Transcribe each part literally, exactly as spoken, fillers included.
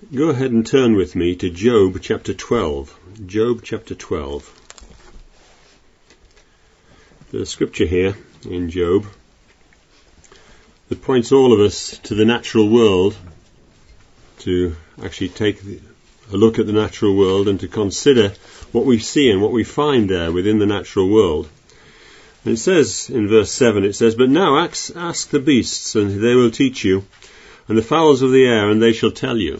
Go ahead and turn with me to Job chapter twelve. Job chapter twelve. There's a scripture here in Job that points all of us to the natural world, to actually take a look at the natural world and to consider what we see and what we find there within the natural world. And it says in verse seven, it says, "But now ask, ask the beasts, and they will teach you, and the fowls of the air, and they shall tell you."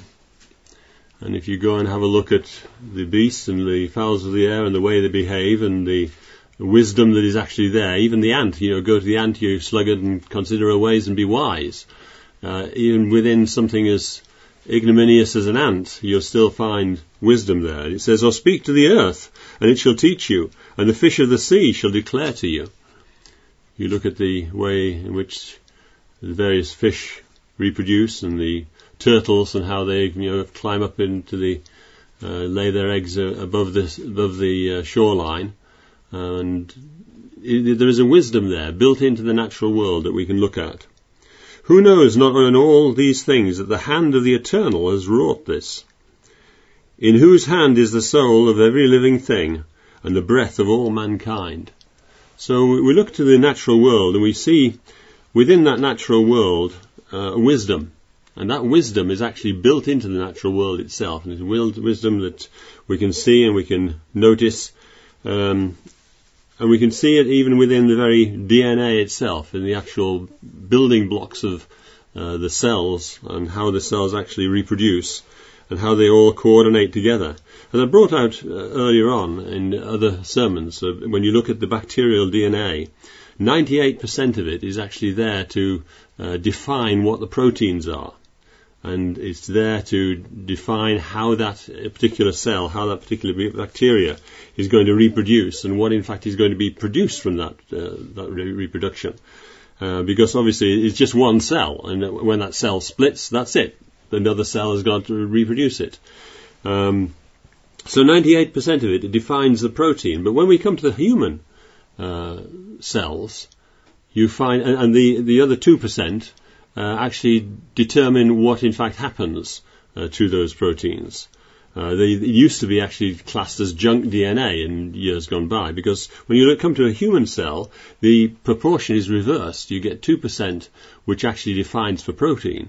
And if you go and have a look at the beasts and the fowls of the air and the way they behave and the wisdom that is actually there, even the ant, you know, go to the ant, you sluggard, and consider her ways and be wise. Uh, even within something as ignominious as an ant, you'll still find wisdom there. It says, "Or speak to the earth, and it shall teach you, and the fish of the sea shall declare to you." You look at the way in which the various fish reproduce and the turtles and how they, you know, climb up into the, uh, lay their eggs uh, above the above the uh, shoreline, uh, and it, there is a wisdom there built into the natural world that we can look at. Who knows not in all these things that the hand of the Eternal has wrought this? In whose hand is the soul of every living thing, and the breath of all mankind? So we look to the natural world, and we see within that natural world uh, wisdom. And that wisdom is actually built into the natural world itself. And it's wisdom that we can see and we can notice. Um, and we can see it even within the very D N A itself, in the actual building blocks of uh, the cells, and how the cells actually reproduce and how they all coordinate together. And I brought out uh, earlier on in other sermons, uh, when you look at the bacterial D N A, ninety-eight percent of it is actually there to uh, define what the proteins are. And it's there to define how that particular cell, how that particular bacteria is going to reproduce, and what in fact is going to be produced from that uh, that re- reproduction. Uh, because obviously it's just one cell, and when that cell splits, that's it. Another cell has got to reproduce it. Um, so ninety-eight percent of it, it defines the protein. But when we come to the human uh, cells, you find, and, and the, the other two percent, Uh, actually determine what in fact happens uh, to those proteins. Uh, they, they used to be actually classed as junk D N A in years gone by, because when you look, come to a human cell, the proportion is reversed. You get two percent which actually defines for protein,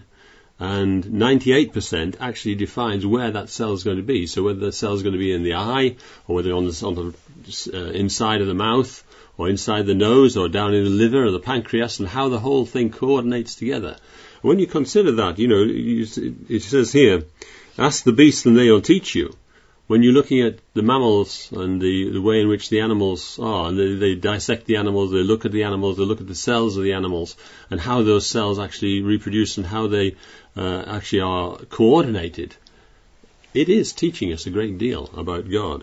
and ninety-eight percent actually defines where that cell is going to be. So whether the cell is going to be in the eye, or whether on the, on the uh, inside of the mouth, or inside the nose, or down in the liver or the pancreas, and how the whole thing coordinates together. When you consider that, you know, it says here, "Ask the beasts and they will teach you." When you're looking at the mammals and the, the way in which the animals are, and they, they dissect the animals, they look at the animals, they look at the cells of the animals, and how those cells actually reproduce and how they uh, actually are coordinated, it is teaching us a great deal about God.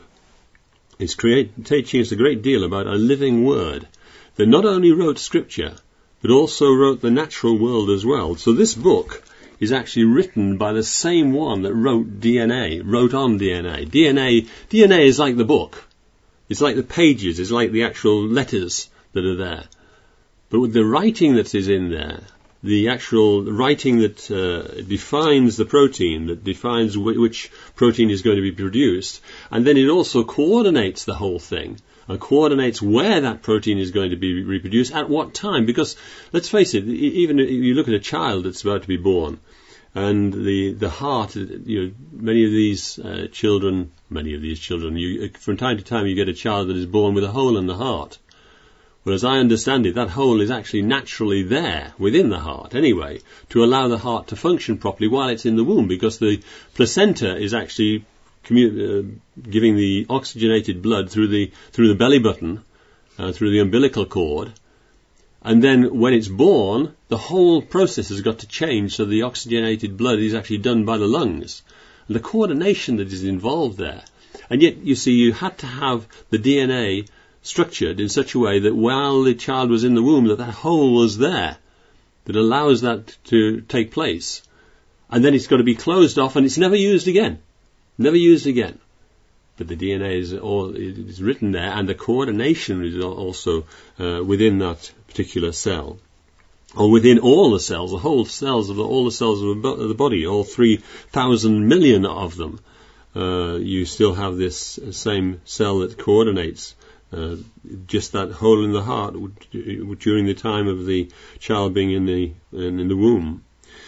It's create, teaching us a great deal about a living word that not only wrote scripture, but also wrote the natural world as well. So this book is actually written by the same one that wrote D N A, wrote on D N A. D N A, D N A is like the book. It's like the pages, it's like the actual letters that are there. But with the writing that is in there, the actual writing that uh, defines the protein, that defines w- which protein is going to be produced, and then it also coordinates the whole thing, and coordinates where that protein is going to be reproduced, at what time. Because, let's face it, even if you look at a child that's about to be born, and the, the heart, you know, many of these uh, children, many of these children, you, from time to time you get a child that is born with a hole in the heart. Well, as I understand it, that hole is actually naturally there within the heart anyway, to allow the heart to function properly while it's in the womb, because the placenta is actually commu- uh, giving the oxygenated blood through the through the belly button, uh, through the umbilical cord, and then when it's born, the whole process has got to change, so the oxygenated blood is actually done by the lungs, and the coordination that is involved there. And yet, you see, you had to have the D N A structured in such a way that while the child was in the womb, that that hole was there, that allows that to take place. And then it's got to be closed off, and it's never used again. Never used again. But the D N A is all it is written there, and the coordination is also uh, within that particular cell. or within all the cells, the whole cells of the, all the cells of the body, all three thousand million of them, uh, you still have this same cell that coordinates. Uh, just that hole in the heart during the time of the child being in the in, in the womb.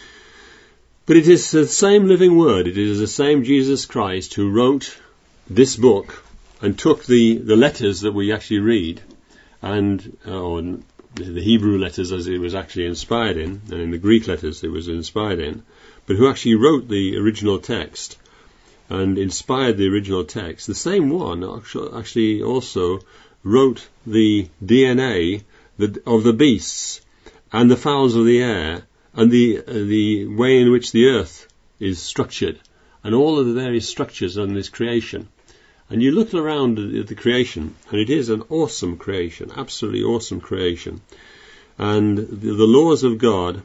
But it is the same living word. It is the same Jesus Christ who wrote this book and took the, the letters that we actually read, and uh, or the Hebrew letters as it was actually inspired in, and in the Greek letters it was inspired in, but who actually wrote the original text and inspired the original text. The same one actually also wrote the D N A of the beasts and the fowls of the air and the uh, the way in which the earth is structured and all of the various structures on this creation. And you look around at the creation, and it is an awesome creation, absolutely awesome creation. And the, the laws of God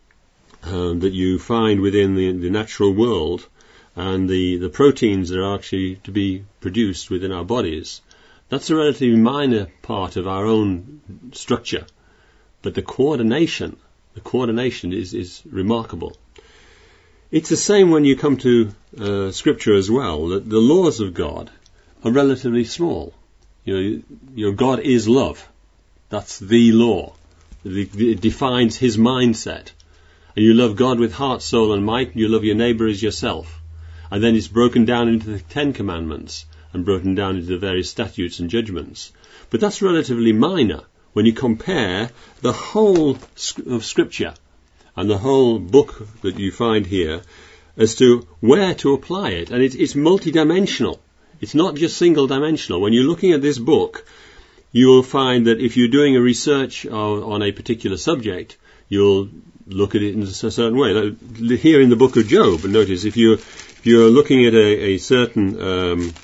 um, that you find within the, the natural world, and the, the proteins that are actually to be produced within our bodies, that's a relatively minor part of our own structure. But the coordination, the coordination is, is remarkable. It's the same when you come to uh, Scripture as well, that the laws of God are relatively small. You know, your God is love. That's the law. It defines his mindset. And you love God with heart, soul and might, you love your neighbour as yourself. And then it's broken down into the Ten Commandments and broken down into the various statutes and judgments. But that's relatively minor when you compare the whole of Scripture and the whole book that you find here as to where to apply it. And it, it's multidimensional. It's not just single-dimensional. When you're looking at this book, you will find that if you're doing a research on, on a particular subject, you'll look at it in a certain way. Like here in the book of Job, notice if you're, if you're looking at a, a certain, um,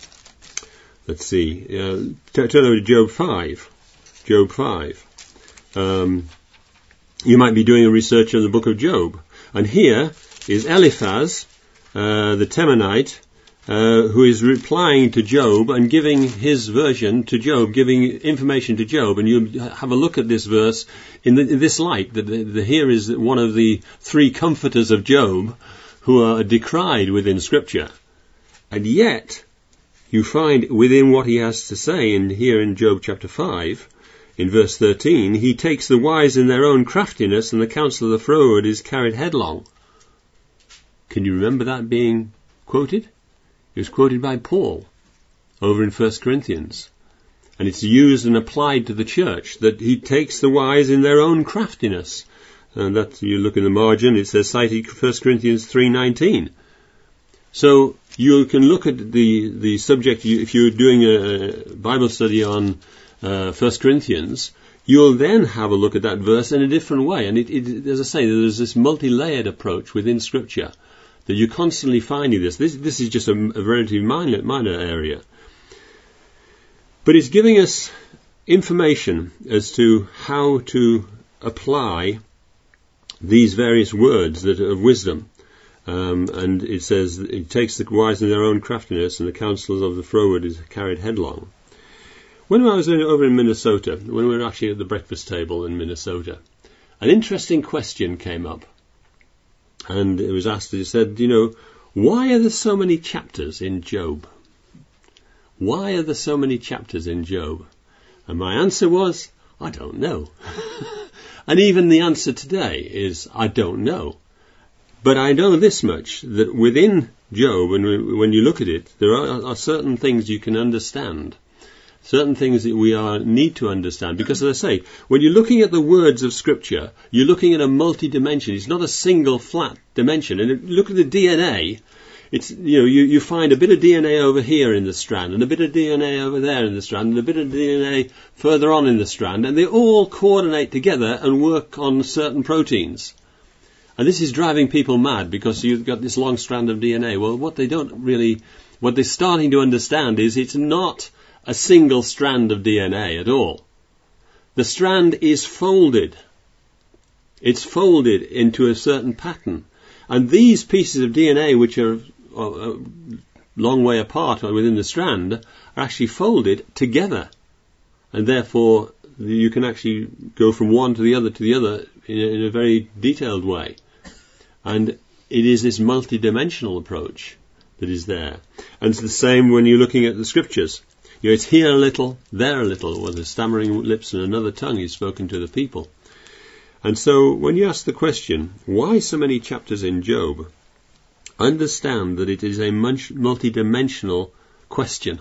let's see, uh, turn over to Job five. Job five. Um, you might be doing a research on the book of Job. And here is Eliphaz, uh, the Temanite, Uh, who is replying to Job and giving his version to Job, giving information to Job. And you have a look at this verse in, the, in this light, that the, the, here is one of the three comforters of Job who are decried within Scripture. And yet, you find within what he has to say in here in Job chapter five, in verse thirteen, he takes the wise in their own craftiness, and the counsel of the froward is carried headlong. Can you remember that being quoted? It was quoted by Paul over in First Corinthians. And it's used and applied to the church, that he takes the wise in their own craftiness. And that, you look in the margin, it says, cited First Corinthians three nineteen. So you can look at the, the subject, if you're doing a Bible study on uh, First Corinthians, you'll then have a look at that verse in a different way. And it, it, as I say, there's this multi-layered approach within Scripture, that you're constantly finding this. This, this is just a, a relatively minor, minor area. But it's giving us information as to how to apply these various words that are of wisdom. Um, and it says, it takes the wise in their own craftiness, and the counsels of the froward is carried headlong. When I was over in Minnesota, when we were actually at the breakfast table in Minnesota, an interesting question came up. And it was asked, it said, you know, why are there so many chapters in Job? Why are there so many chapters in Job? And my answer was, I don't know. And even the answer today is, I don't know. But I know this much, that within Job, and when you look at it, there are, are certain things you can understand. Certain things that we are need to understand. Because, as I say, when you're looking at the words of Scripture, you're looking at a multi-dimension. It's not a single flat dimension. And if you look at the D N A, it's, you know, you, you find a bit of D N A over here in the strand, and a bit of D N A over there in the strand, and a bit of D N A further on in the strand, and they all coordinate together and work on certain proteins. And this is driving people mad, because you've got this long strand of D N A. Well, what they don't really, what they're starting to understand is it's not a single strand of D N A at all. The strand is folded. It's folded into a certain pattern. And these pieces of D N A, which are a long way apart within the strand, are actually folded together. And therefore, you can actually go from one to the other to the other in a, in a very detailed way. And it is this multi-dimensional approach that is there. And it's the same when you're looking at the scriptures. You know, it's here a little, there a little, with a stammering lips and another tongue is spoken to the people. And so when you ask the question, why so many chapters in Job, understand that it is a multi-dimensional question.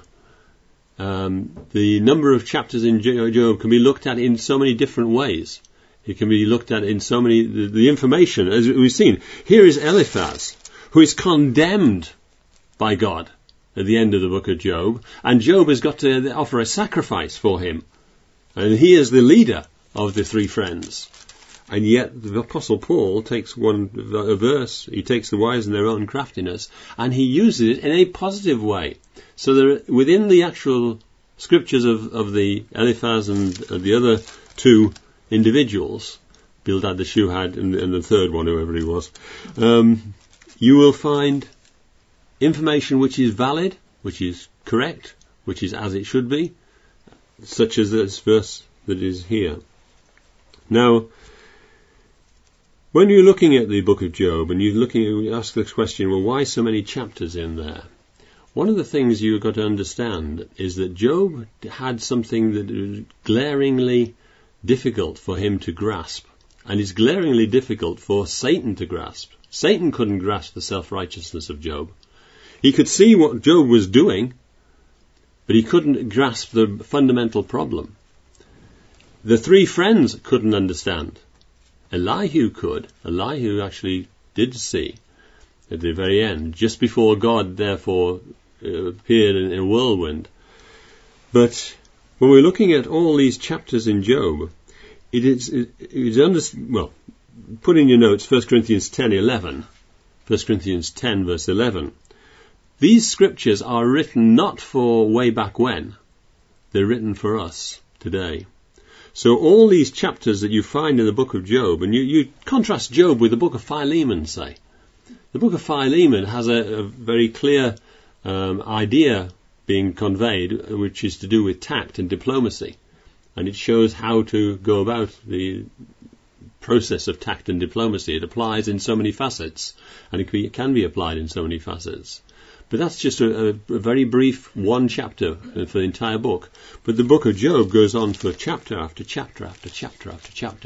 Um, the number of chapters in Job can be looked at in so many different ways. It can be looked at in so many, the, the information, as we've seen. Here is Eliphaz, who is condemned by God at the end of the book of Job, and Job has got to offer a sacrifice for him. And he is the leader of the three friends. And yet the Apostle Paul takes one a verse, he takes the wise in their own craftiness, and he uses it in a positive way. So there, within the actual scriptures of, of the Eliphaz and uh, the other two individuals, Bildad the Shuhad and, and the third one, whoever he was, um, you will find information which is valid, which is correct, which is as it should be, such as this verse that is here. Now, when you're looking at the book of Job and you're looking, you ask this question, well, why so many chapters in there? One of the things you've got to understand is that Job had something that was glaringly difficult for him to grasp, and is glaringly difficult for Satan to grasp. Satan couldn't grasp the self-righteousness of Job. He could see what Job was doing, but he couldn't grasp the fundamental problem. The three friends couldn't understand. Elihu could. Elihu actually did see at the very end, just before God therefore uh, appeared in, in a whirlwind. But when we're looking at all these chapters in Job, it is, it is under, well, put in your notes First Corinthians ten eleven, First Corinthians ten verse eleven. These scriptures are written not for way back when, they're written for us today. So all these chapters that you find in the book of Job, and you, you contrast Job with the book of Philemon, say. The book of Philemon has a, a very clear um, idea being conveyed, which is to do with tact and diplomacy. And it shows how to go about the process of tact and diplomacy. It applies in so many facets, and it can be, it can be applied in so many facets. But that's just a, a, a very brief one chapter for the entire book. But the book of Job goes on for chapter after chapter after chapter after chapter.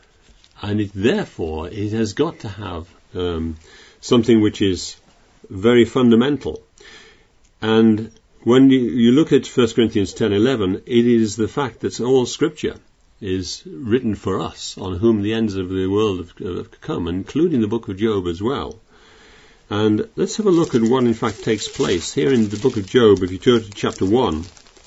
And it, therefore, it has got to have um, something which is very fundamental. And when you, you look at First Corinthians ten eleven, it is the fact that all Scripture is written for us, on whom the ends of the world have, have come, including the book of Job as well. And let's have a look at what in fact takes place. Here in the book of Job, if you turn to chapter one,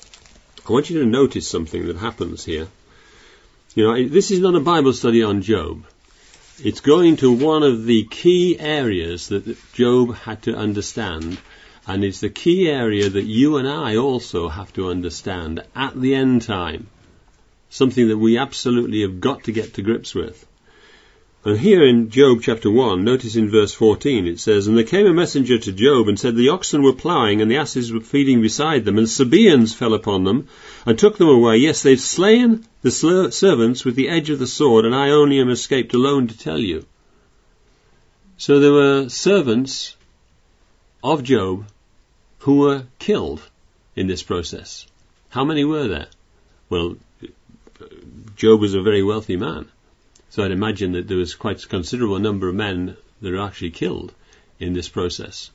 I want you to notice something that happens here. You know, this is not a Bible study on Job. It's going to one of the key areas that Job had to understand, and it's the key area that you and I also have to understand at the end time. Something that we absolutely have got to get to grips with. And here in Job chapter one, notice in verse fourteen, it says, "And there came a messenger to Job, and said, The oxen were ploughing, and the asses were feeding beside them, and Sabaeans fell upon them, and took them away. Yes, they've slain the servants with the edge of the sword, and I only am escaped alone to tell you." So there were servants of Job who were killed in this process. How many were there? Well, Job was a very wealthy man. So I'd imagine that there was quite a considerable number of men that were actually killed in this process.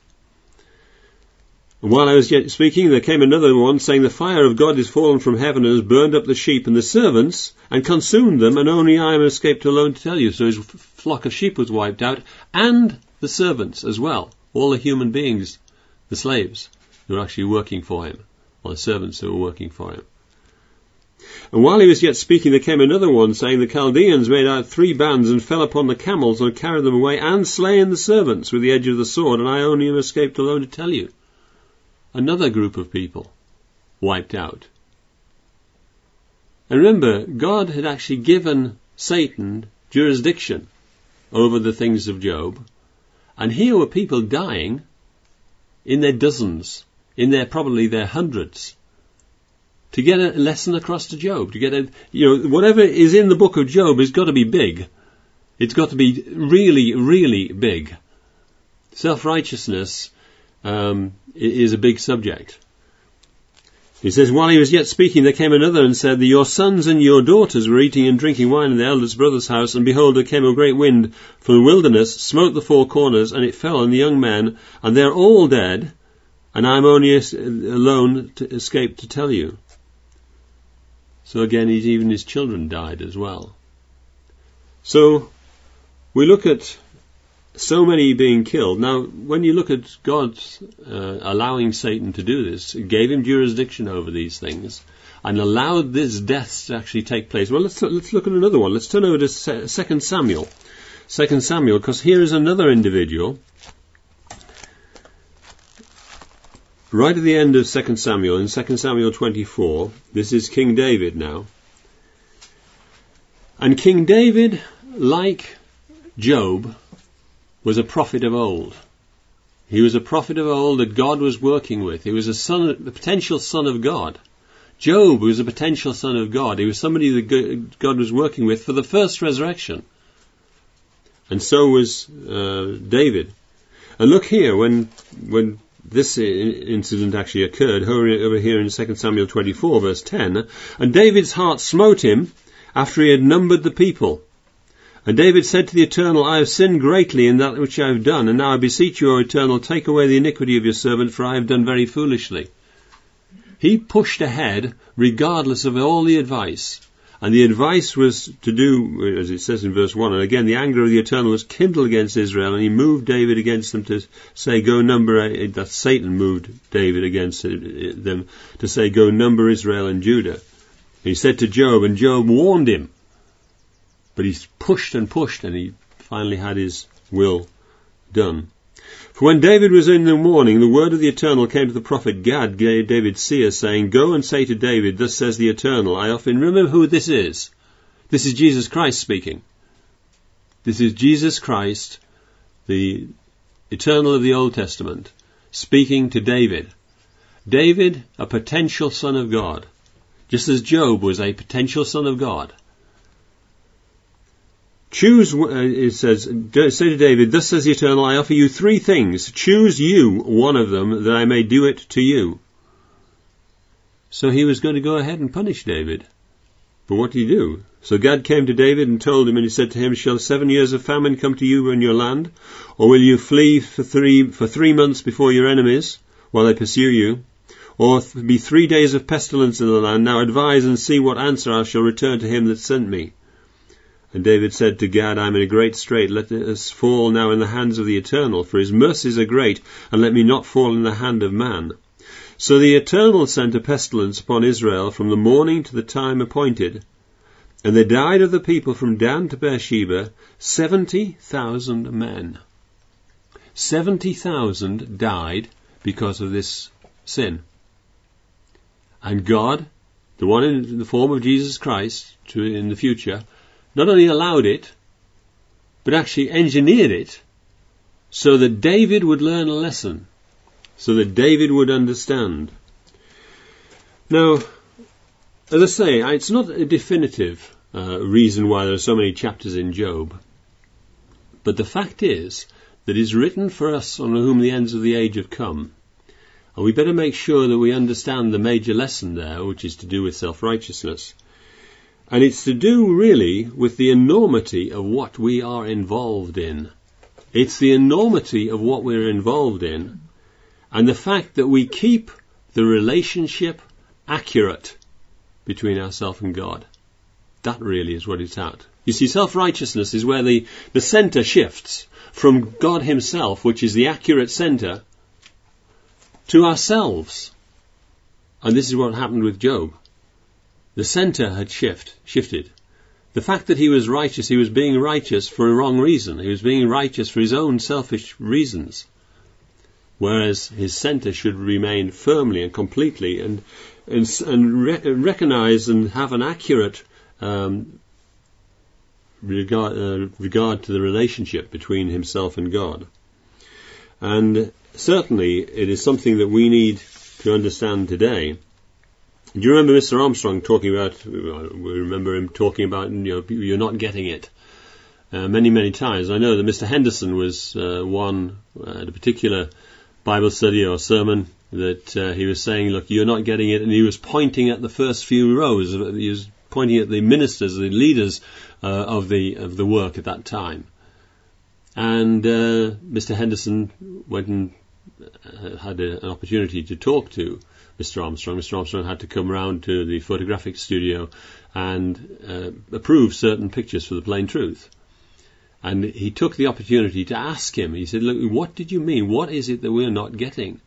And while I was yet speaking, there came another one, saying, "The fire of God is fallen from heaven and has burned up the sheep and the servants and consumed them, and only I am escaped alone to tell you." So his flock of sheep was wiped out, and the servants as well. All the human beings, the slaves, who were actually working for him, or the servants who were working for him. And while he was yet speaking, there came another one, saying, "The Chaldeans made out three bands, and fell upon the camels, and carried them away, and slain the servants with the edge of the sword, and I only am escaped alone to tell you." Another group of people wiped out. And remember, God had actually given Satan jurisdiction over the things of Job, and here were people dying in their dozens, in their probably their hundreds, to get a lesson across to Job, to get a, you know, whatever is in the book of Job has got to be big. It's got to be really, really big. Self-righteousness um, is a big subject. He says, while he was yet speaking, there came another and said, your sons and your daughters were eating and drinking wine in the eldest brother's house, and behold, there came a great wind from the wilderness, smote the four corners, and it fell on the young men, and they're all dead, and I'm only alone to escape to tell you. So again, even his children died as well. So we look at so many being killed. Now, when you look at God uh, allowing Satan to do this, it gave him jurisdiction over these things and allowed this death to actually take place. Well, let's let's look at another one. Let's turn over to Second Samuel. Second Samuel, because here is another individual. Right at the end of Second Samuel, in Second Samuel twenty-four, this is King David now. And King David, like Job, was a prophet of old. He was a prophet of old that God was working with. He was a son, a potential son of God. Job was a potential son of God. He was somebody that God was working with for the first resurrection. And so was uh, David. And look here, when when this incident actually occurred, over here in Second Samuel twenty-four, verse ten, and David's heart smote him after he had numbered the people. And David said to the Eternal, I have sinned greatly in that which I have done, and now I beseech you, O Eternal, take away the iniquity of your servant, for I have done very foolishly. He pushed ahead regardless of all the advice. And the advice was to do, as it says in verse one, and again, the anger of the Eternal was kindled against Israel, and he moved David against them to say, go number, that Satan moved David against them to say, go number Israel and Judah. He said to Job, and Job warned him, but he pushed and pushed, and he finally had his will done. For when David was in the morning, the word of the Eternal came to the prophet Gad, David's seer, saying, go and say to David, thus says the Eternal, I often remember who this is. This is Jesus Christ speaking. This is Jesus Christ, the Eternal of the Old Testament, speaking to David. David, a potential son of God, just as Job was a potential son of God. Choose, uh, it says, say to David, thus says the Eternal, I offer you three things. Choose you one of them, that I may do it to you. So he was going to go ahead and punish David. But what did he do? So Gad came to David and told him, and he said to him, shall seven years of famine come to you in your land? Or will you flee for three, for three months before your enemies, while they pursue you? Or be three days of pestilence in the land? Now advise and see what answer I shall return to him that sent me. And David said to Gad, I am in a great strait. Let us fall now in the hands of the Eternal, for his mercies are great, and let me not fall in the hand of man. So the Eternal sent a pestilence upon Israel from the morning to the time appointed, and there died of the people from Dan to Beersheba seventy thousand men. Seventy thousand died because of this sin. And God, the one in the form of Jesus Christ to in the future, not only allowed it, but actually engineered it so that David would learn a lesson, so that David would understand. Now, as I say, it's not a definitive uh, reason why there are so many chapters in Job, but the fact is that it's written for us on whom the ends of the age have come. And we better make sure that we understand the major lesson there, which is to do with self-righteousness. And it's to do really with the enormity of what we are involved in. It's the enormity of what we're involved in, and the fact that we keep the relationship accurate between ourselves and God. That really is what it's at. You see, self-righteousness is where the, the centre shifts from God himself, which is the accurate centre, to ourselves. And this is what happened with Job. The centre had shift, shifted. The fact that he was righteous, he was being righteous for a wrong reason. He was being righteous for his own selfish reasons. Whereas his centre should remain firmly and completely and and, and re- recognise and have an accurate um, regard, uh, regard to the relationship between himself and God. And certainly it is something that we need to understand today. Do you remember Mister Armstrong talking about, we remember him talking about, you know, you're not getting it. uh, many, many times. I know that Mister Henderson was uh, one uh, at a particular Bible study or sermon that uh, he was saying, look, you're not getting it, and he was pointing at the first few rows. He was pointing at the ministers, the leaders uh, of the of the work at that time. And uh, Mister Henderson went and uh, had a, an opportunity to talk to Mister Armstrong. Mister Armstrong had to come round to the photographic studio and uh, approve certain pictures for the Plain Truth. And he took the opportunity to ask him. He said, look, what did you mean? What is it that we're not getting?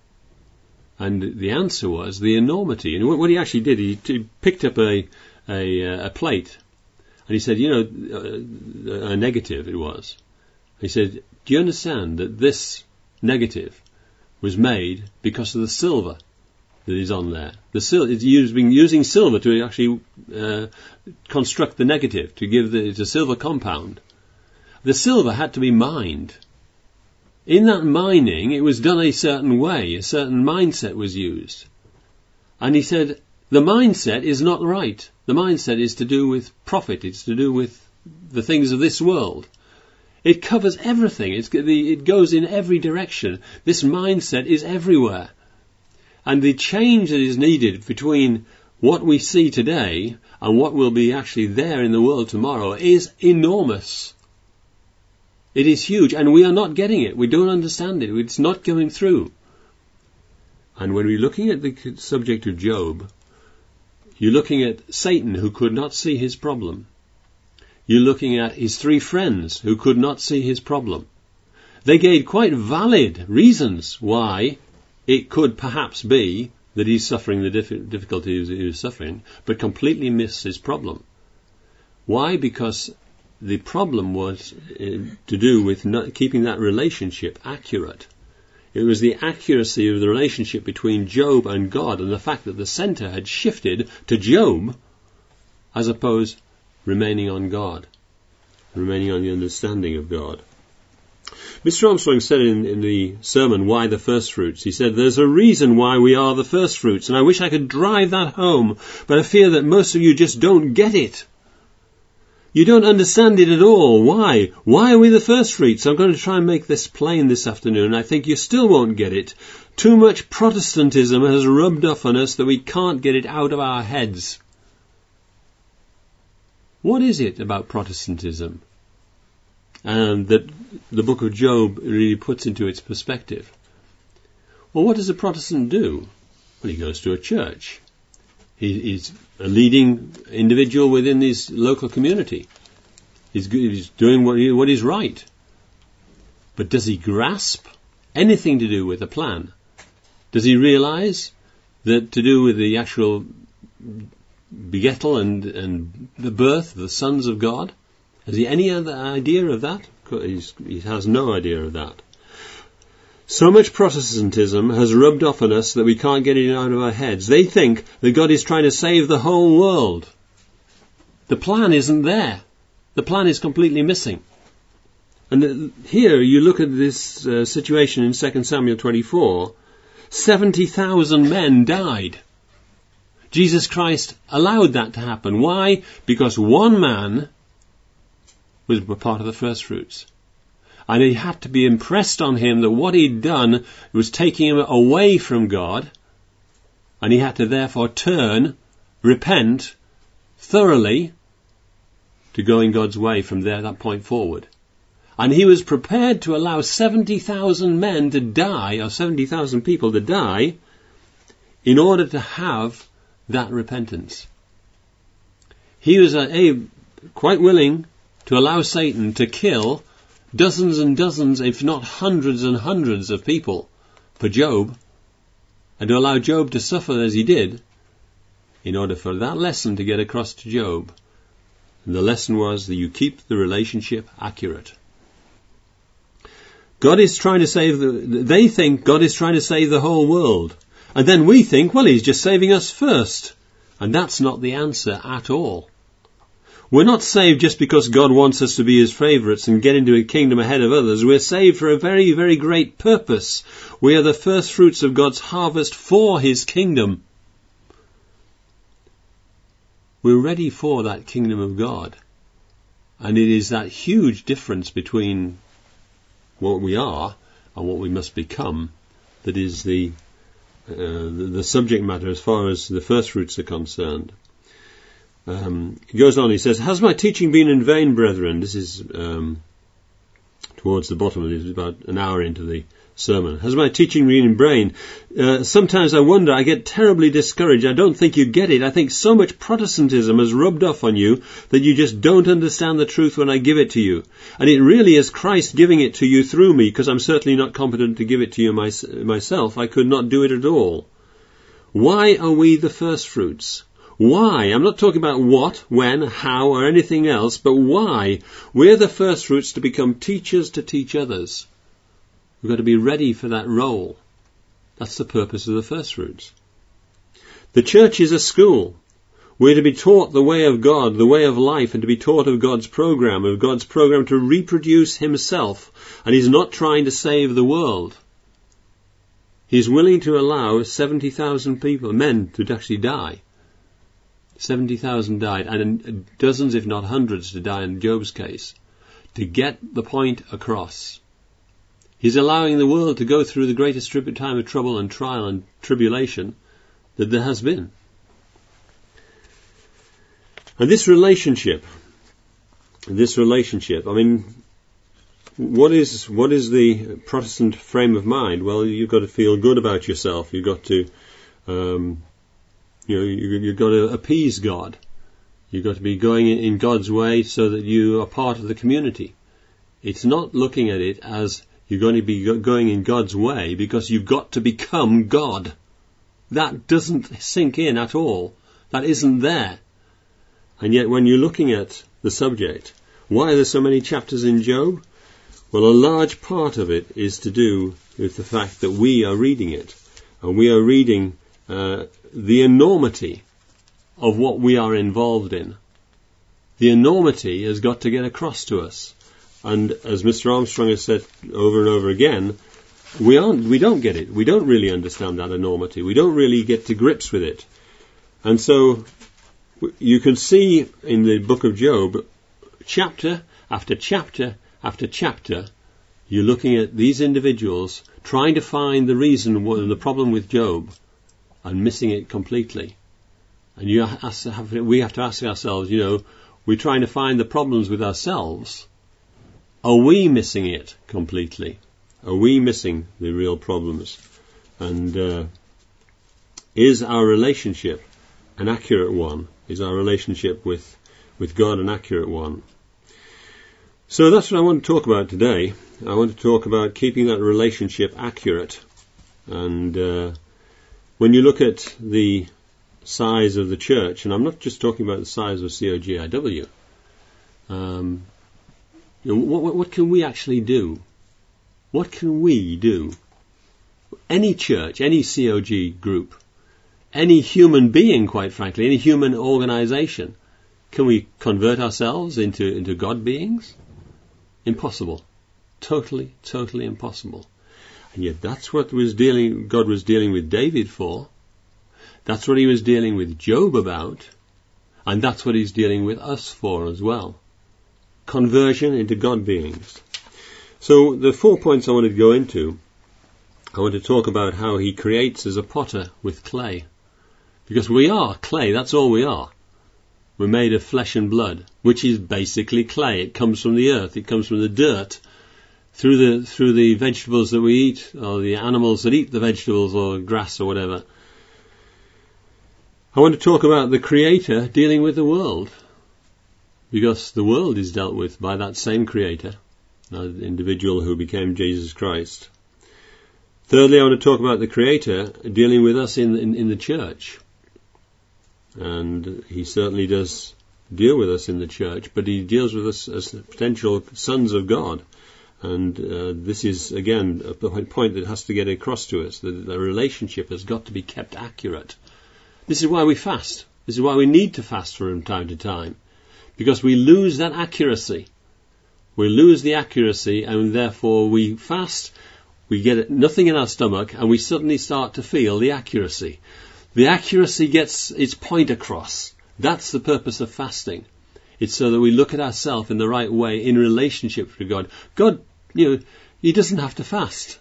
And the answer was the enormity. And what he actually did, he, he picked up a, a, a plate, and he said, you know, a negative it was. He said, do you understand that this negative was made because of the silver that is on there? The sil- it's using, using silver to actually uh, construct the negative, to give the, it's a silver compound. The silver had to be mined. In that mining, it was done a certain way, a certain mindset was used. And he said, the mindset is not right. The mindset is to do with profit, it's to do with the things of this world. It covers everything, it's, it goes in every direction. This mindset is everywhere. And the change that is needed between what we see today and what will be actually there in the world tomorrow is enormous. It is huge, and we are not getting it. We don't understand it. It's not going through. And when we're looking at the subject of Job, you're looking at Satan, who could not see his problem. You're looking at his three friends, who could not see his problem. They gave quite valid reasons why it could perhaps be that he's suffering the diff- difficulties he was suffering, but completely missed his problem. Why? Because the problem was uh, to do with not keeping that relationship accurate. It was the accuracy of the relationship between Job and God, and the fact that the center had shifted to Job as opposed remaining on God, remaining on the understanding of God. Mister Armstrong said in, in the sermon, Why the First Fruits? He said, there's a reason why we are the first fruits, and I wish I could drive that home, but I fear that most of you just don't get it. You don't understand it at all. Why? Why are we the first fruits? I'm going to try and make this plain this afternoon. I think you still won't get it. Too much Protestantism has rubbed off on us that we can't get it out of our heads. What is it about Protestantism? And that the book of Job really puts into its perspective. Well, what does a Protestant do? Well, he goes to a church. He, he's a leading individual within his local community. He's, he's doing what, he, what is right. But does he grasp anything to do with the plan? Does he realize that to do with the actual begettal and, and the birth of the sons of God? Has he any other idea of that? He's, he has no idea of that. So much Protestantism has rubbed off on us that we can't get it out of our heads. They think that God is trying to save the whole world. The plan isn't there. The plan is completely missing. And here you look at this uh, situation in Second Samuel twenty-four. seventy thousand men died. Jesus Christ allowed that to happen. Why? Because one man was part of the first fruits. And it had to be impressed on him that what he'd done was taking him away from God, and he had to therefore turn, repent thoroughly to go in God's way from there, that point forward. And he was prepared to allow seventy thousand men to die, or seventy thousand people to die, in order to have that repentance. He was a, a, quite willing to allow Satan to kill dozens and dozens, if not hundreds and hundreds of people for Job, and to allow Job to suffer as he did, in order for that lesson to get across to Job. And the lesson was that you keep the relationship accurate. God is trying to save the, they think God is trying to save the whole world. And then we think, well, he's just saving us first. And that's not the answer at all. We're not saved just because God wants us to be his favourites and get into a kingdom ahead of others. We're saved for a very, very great purpose. We are the first fruits of God's harvest for his kingdom. We're ready for that kingdom of God. And it is that huge difference between what we are and what we must become that is the, uh, the, the subject matter as far as the first fruits are concerned. Um, he goes on, he says, has my teaching been in vain, brethren? This is um, towards the bottom of it, about an hour into the sermon. Has my teaching been in vain? Uh, sometimes I wonder, I get terribly discouraged. I don't think you get it. I think so much Protestantism has rubbed off on you that you just don't understand the truth when I give it to you. And it really is Christ giving it to you through me, because I'm certainly not competent to give it to you my, myself. I could not do it at all. Why are we the first fruits? Why? I'm not talking about what, when, how, or anything else, but why? We're the first fruits to become teachers to teach others. We've got to be ready for that role. That's the purpose of the first fruits. The church is a school. We're to be taught the way of God, the way of life, and to be taught of God's program, of God's program to reproduce himself. And he's not trying to save the world. He's willing to allow seventy thousand people, men, to actually die. seventy thousand died, and dozens, if not hundreds, to die in Job's case, to get the point across. He's allowing the world to go through the greatest time of trouble and trial and tribulation that there has been. And this relationship, this relationship, I mean, what is what is the Protestant frame of mind? Well, you've got to feel good about yourself. You've got to, um, you know, you, you've got to appease God. You've got to be going in God's way so that you are part of the community. It's not looking at it as you're going to be going in God's way because you've got to become God. That doesn't sink in at all. That isn't there. And yet when you're looking at the subject, why are there so many chapters in Job? Well, a large part of it is to do with the fact that we are reading it. And we are reading uh, the enormity of what we are involved in. The enormity has got to get across to us. And as Mister Armstrong has said over and over again, we aren't, we don't get it. We don't really understand that enormity. We don't really get to grips with it. And so you can see in the book of Job, chapter after chapter after chapter, you're looking at these individuals trying to find the reason, the problem with Job, and missing it completely. And you have, we have to ask ourselves, you know, we're trying to find the problems with ourselves. Are we missing it completely? Are we missing the real problems? And uh, is our relationship an accurate one? Is our relationship with, with God an accurate one? So that's what I want to talk about today. I want to talk about keeping that relationship accurate. And uh, when you look at the size of the church, and I'm not just talking about the size of C O G I W, um, you know, what, what, what can we actually do? What can we do? Any church, any C O G group, any human being, quite frankly, any human organization, can we convert ourselves into, into God beings? Impossible. Totally, totally impossible. And yet that's what was dealing, God was dealing with David for. That's what he was dealing with Job about. And that's what he's dealing with us for as well. Conversion into God beings. So the four points I want to go into, I want to talk about how he creates as a potter with clay. Because we are clay, that's all we are. We're made of flesh and blood, which is basically clay. It comes from the earth, it comes from the dirt, through the through the vegetables that we eat, or the animals that eat the vegetables, or grass or whatever. I want to talk about the Creator dealing with the world, because the world is dealt with by that same Creator, the individual who became Jesus Christ. Thirdly, I want to talk about the Creator dealing with us in, in, in the church. And he certainly does deal with us in the church, but he deals with us as potential sons of God. And uh, this is, again, a point that has to get across to us, that the relationship has got to be kept accurate. This is why we fast. This is why we need to fast from time to time. Because we lose that accuracy. We lose the accuracy, and therefore we fast, we get nothing in our stomach, and we suddenly start to feel the accuracy. The accuracy gets its point across. That's the purpose of fasting. It's so that we look at ourselves in the right way in relationship to God. God, you know, He doesn't have to fast.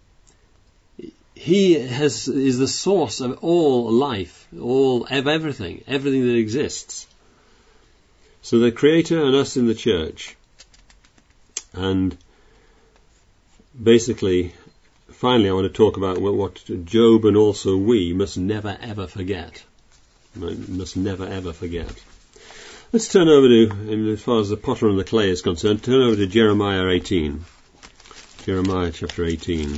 He has is the source of all life, all of everything, everything that exists. So the Creator and us in the church, and basically, finally, I want to talk about what Job and also we must never ever forget. Must never ever forget. Let's turn over to, as far as the potter and the clay is concerned, turn over to Jeremiah eighteen. Jeremiah chapter eighteen.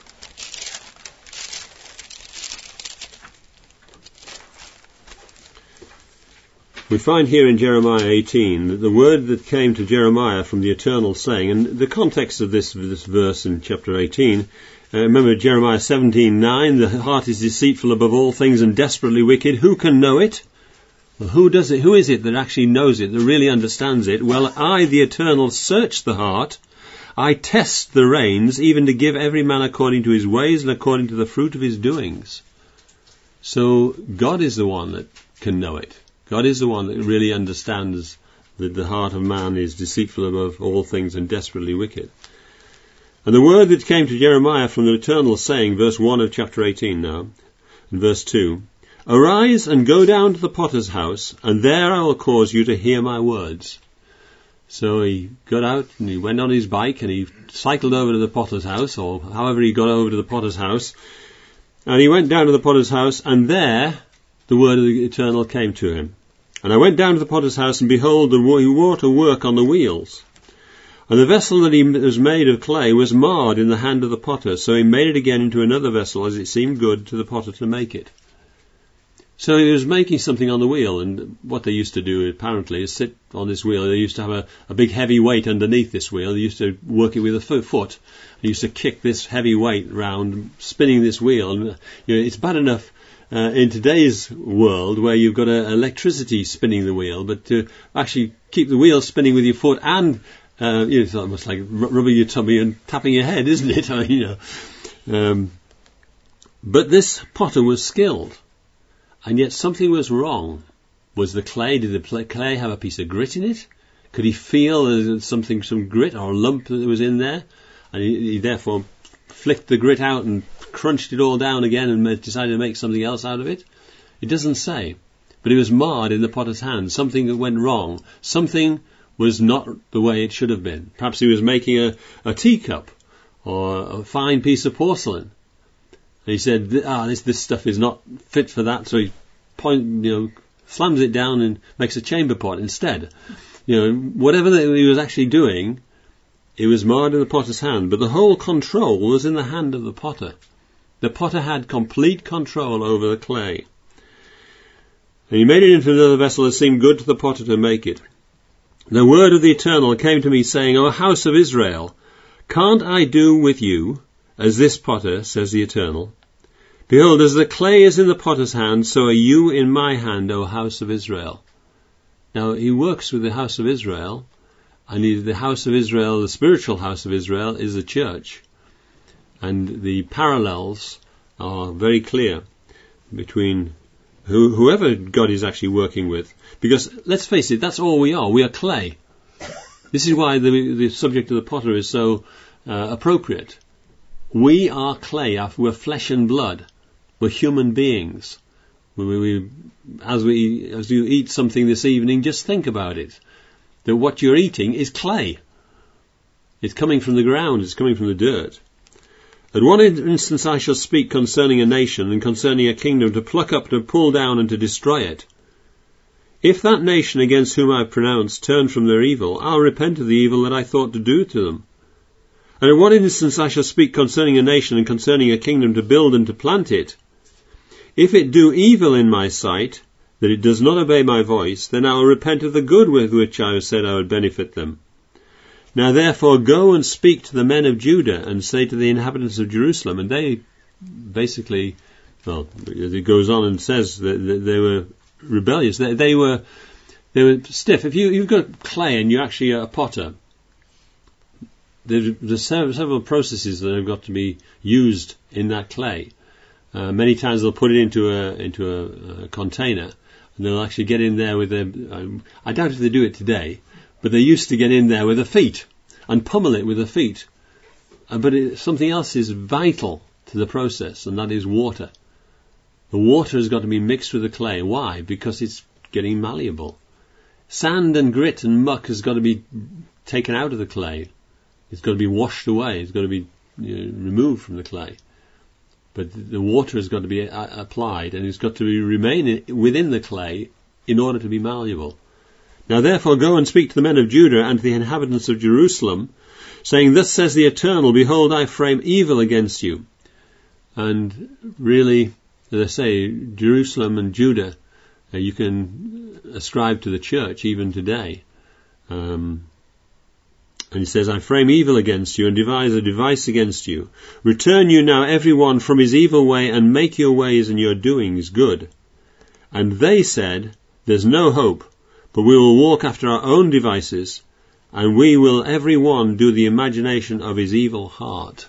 We find here in Jeremiah eighteen that the word that came to Jeremiah from the Eternal saying, and the context of this this verse in chapter eighteen, uh, remember Jeremiah seventeen nine, the heart is deceitful above all things and desperately wicked. Who can know it? Well, who does it? Who is it that actually knows it, that really understands it? Well, I, the Eternal, search the heart. I test the reins, even to give every man according to his ways and according to the fruit of his doings. So God is the one that can know it. God is the one that really understands that the heart of man is deceitful above all things and desperately wicked. And the word that came to Jeremiah from the Eternal saying, verse one of chapter eighteen now, and verse two, Arise and go down to the potter's house, and there I will cause you to hear my words. So he got out and he went on his bike and he cycled over to the potter's house, or however he got over to the potter's house, and he went down to the potter's house, and there the word of the Eternal came to him. And I went down to the potter's house, and behold, he wore to work on the wheels. And the vessel that he was made of clay was marred in the hand of the potter, so he made it again into another vessel, as it seemed good to the potter to make it. So he was making something on the wheel, and what they used to do, apparently, is sit on this wheel. They used to have a, a big heavy weight underneath this wheel. They used to work it with a foot. They used to kick this heavy weight round, spinning this wheel. And, you know, it's bad enough Uh, in today's world where you've got uh, electricity spinning the wheel, but to actually keep the wheel spinning with your foot and uh, you know, it's almost like rubbing your tummy and tapping your head, isn't it? I mean, you know. Um, but this potter was skilled, and yet something was wrong. Was the clay, did the clay have a piece of grit in it? Could he feel something, some grit or a lump that was in there? And he, he therefore flicked the grit out and crunched it all down again and decided to make something else out of it? It doesn't say. But it was marred in the potter's hand. Something that went wrong. Something was not the way it should have been. Perhaps he was making a, a teacup or a fine piece of porcelain. And he said, ah, this, this stuff is not fit for that. So he point, you know, slams it down and makes a chamber pot instead. You know, whatever that he was actually doing, it was marred in the potter's hand. But the whole control was in the hand of the potter. The potter had complete control over the clay. And he made it into another vessel that seemed good to the potter to make it. The word of the Eternal came to me, saying, O house of Israel, can't I do with you as this potter, says the Eternal? Behold, as the clay is in the potter's hand, so are you in my hand, O house of Israel. Now, he works with the house of Israel, and the house of Israel, the spiritual house of Israel, is the church. And the parallels are very clear between who, whoever God is actually working with. Because, let's face it, that's all we are. We are clay. This is why the, the subject of the potter is so uh, appropriate. We are clay. We're flesh and blood. We're human beings. We, we, as, we, as you eat something this evening, just think about it. That what you're eating is clay. It's coming from the ground. It's coming from the dirt. At one instance I shall speak concerning a nation and concerning a kingdom, to pluck up, to pull down, and to destroy it. If that nation against whom I have pronounced turn from their evil, I'll repent of the evil that I thought to do to them. And at one instance I shall speak concerning a nation and concerning a kingdom, to build and to plant it. If it do evil in my sight, that it does not obey my voice, then I will repent of the good with which I have said I would benefit them. Now therefore go and speak to the men of Judah, and say to the inhabitants of Jerusalem, and they basically, well, it goes on and says that they were rebellious. They, they were they were stiff. If you, you've got clay and you're actually a potter, there's several processes that have got to be used in that clay. Uh, many times they'll put it into a into a, a container, and they'll actually get in there with their, um, I doubt if they do it today, but they used to get in there with their feet and pummel it with their feet. Uh, but it, something else is vital to the process, and that is water. The water has got to be mixed with the clay. Why? Because it's getting malleable. Sand and grit and muck has got to be taken out of the clay. It's got to be washed away. It's got to be you know, removed from the clay. But the water has got to be a- applied, and it's got to be remain within the clay in order to be malleable. Now therefore go and speak to the men of Judah and to the inhabitants of Jerusalem, saying, Thus says the Eternal, Behold, I frame evil against you. And really, as I say, Jerusalem and Judah, uh, you can ascribe to the church even today. Um, and he says, I frame evil against you and devise a device against you. Return you now every one from his evil way and make your ways and your doings good. And they said, There's no hope, but we will walk after our own devices, and we will every one do the imagination of his evil heart.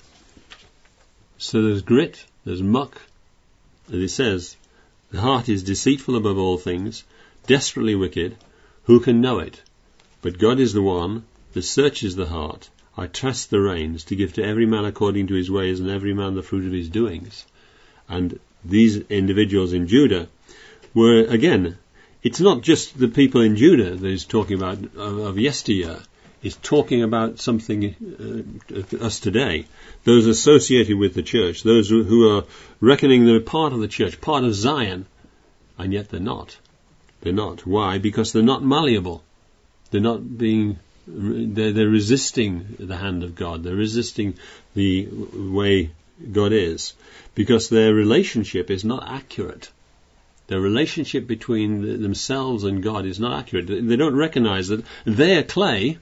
So there's grit, there's muck. As it says, the heart is deceitful above all things, desperately wicked. Who can know it? But God is the one that searches the heart. I trust the reins to give to every man according to his ways, and every man the fruit of his doings. And these individuals in Judah were, again, it's not just the people in Judah that he's talking about of, of yesteryear. He's talking about something uh, us today. Those associated with the church, those who, who are reckoning they're part of the church, part of Zion, and yet they're not. They're not. Why? Because they're not malleable. They're not being, they're, they're resisting the hand of God. They're resisting the way God is. Because their relationship is not accurate. Their relationship between themselves and God is not accurate. They don't recognize that they are clay,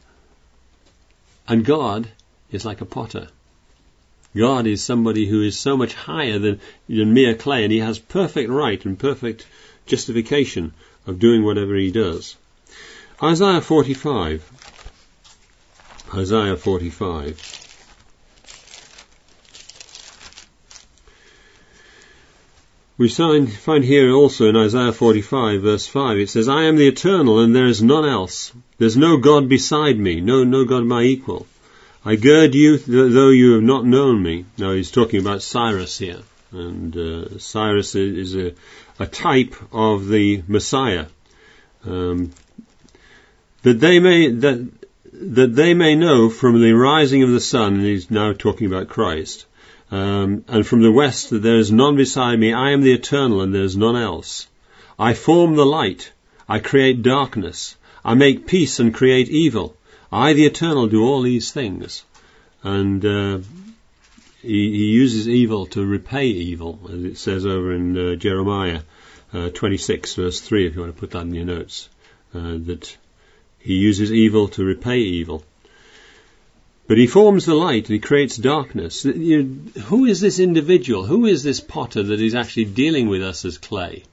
and God is like a potter. God is somebody who is so much higher than, than mere clay, and he has perfect right and perfect justification of doing whatever he does. Isaiah forty-five. Isaiah forty-five. We find, find here also in Isaiah forty-five, verse five, it says, I am the Eternal, and there is none else. There's no God beside me, no no God my equal. I gird you, th- though you have not known me. Now he's talking about Cyrus here, and uh, Cyrus is a, a type of the Messiah. Um, that they may that that they may know from the rising of the sun, and he's now talking about Christ. Um, and from the west that there is none beside me. I am the Eternal, and there is none else. I form the light. I create darkness. I make peace and create evil. I, the Eternal, do all these things. And uh, he, he uses evil to repay evil, as it says over in uh, Jeremiah uh, twenty-six, verse three, if you want to put that in your notes, uh, that he uses evil to repay evil. But he forms the light and he creates darkness. You, who is this individual? Who is this potter that is actually dealing with us as clay?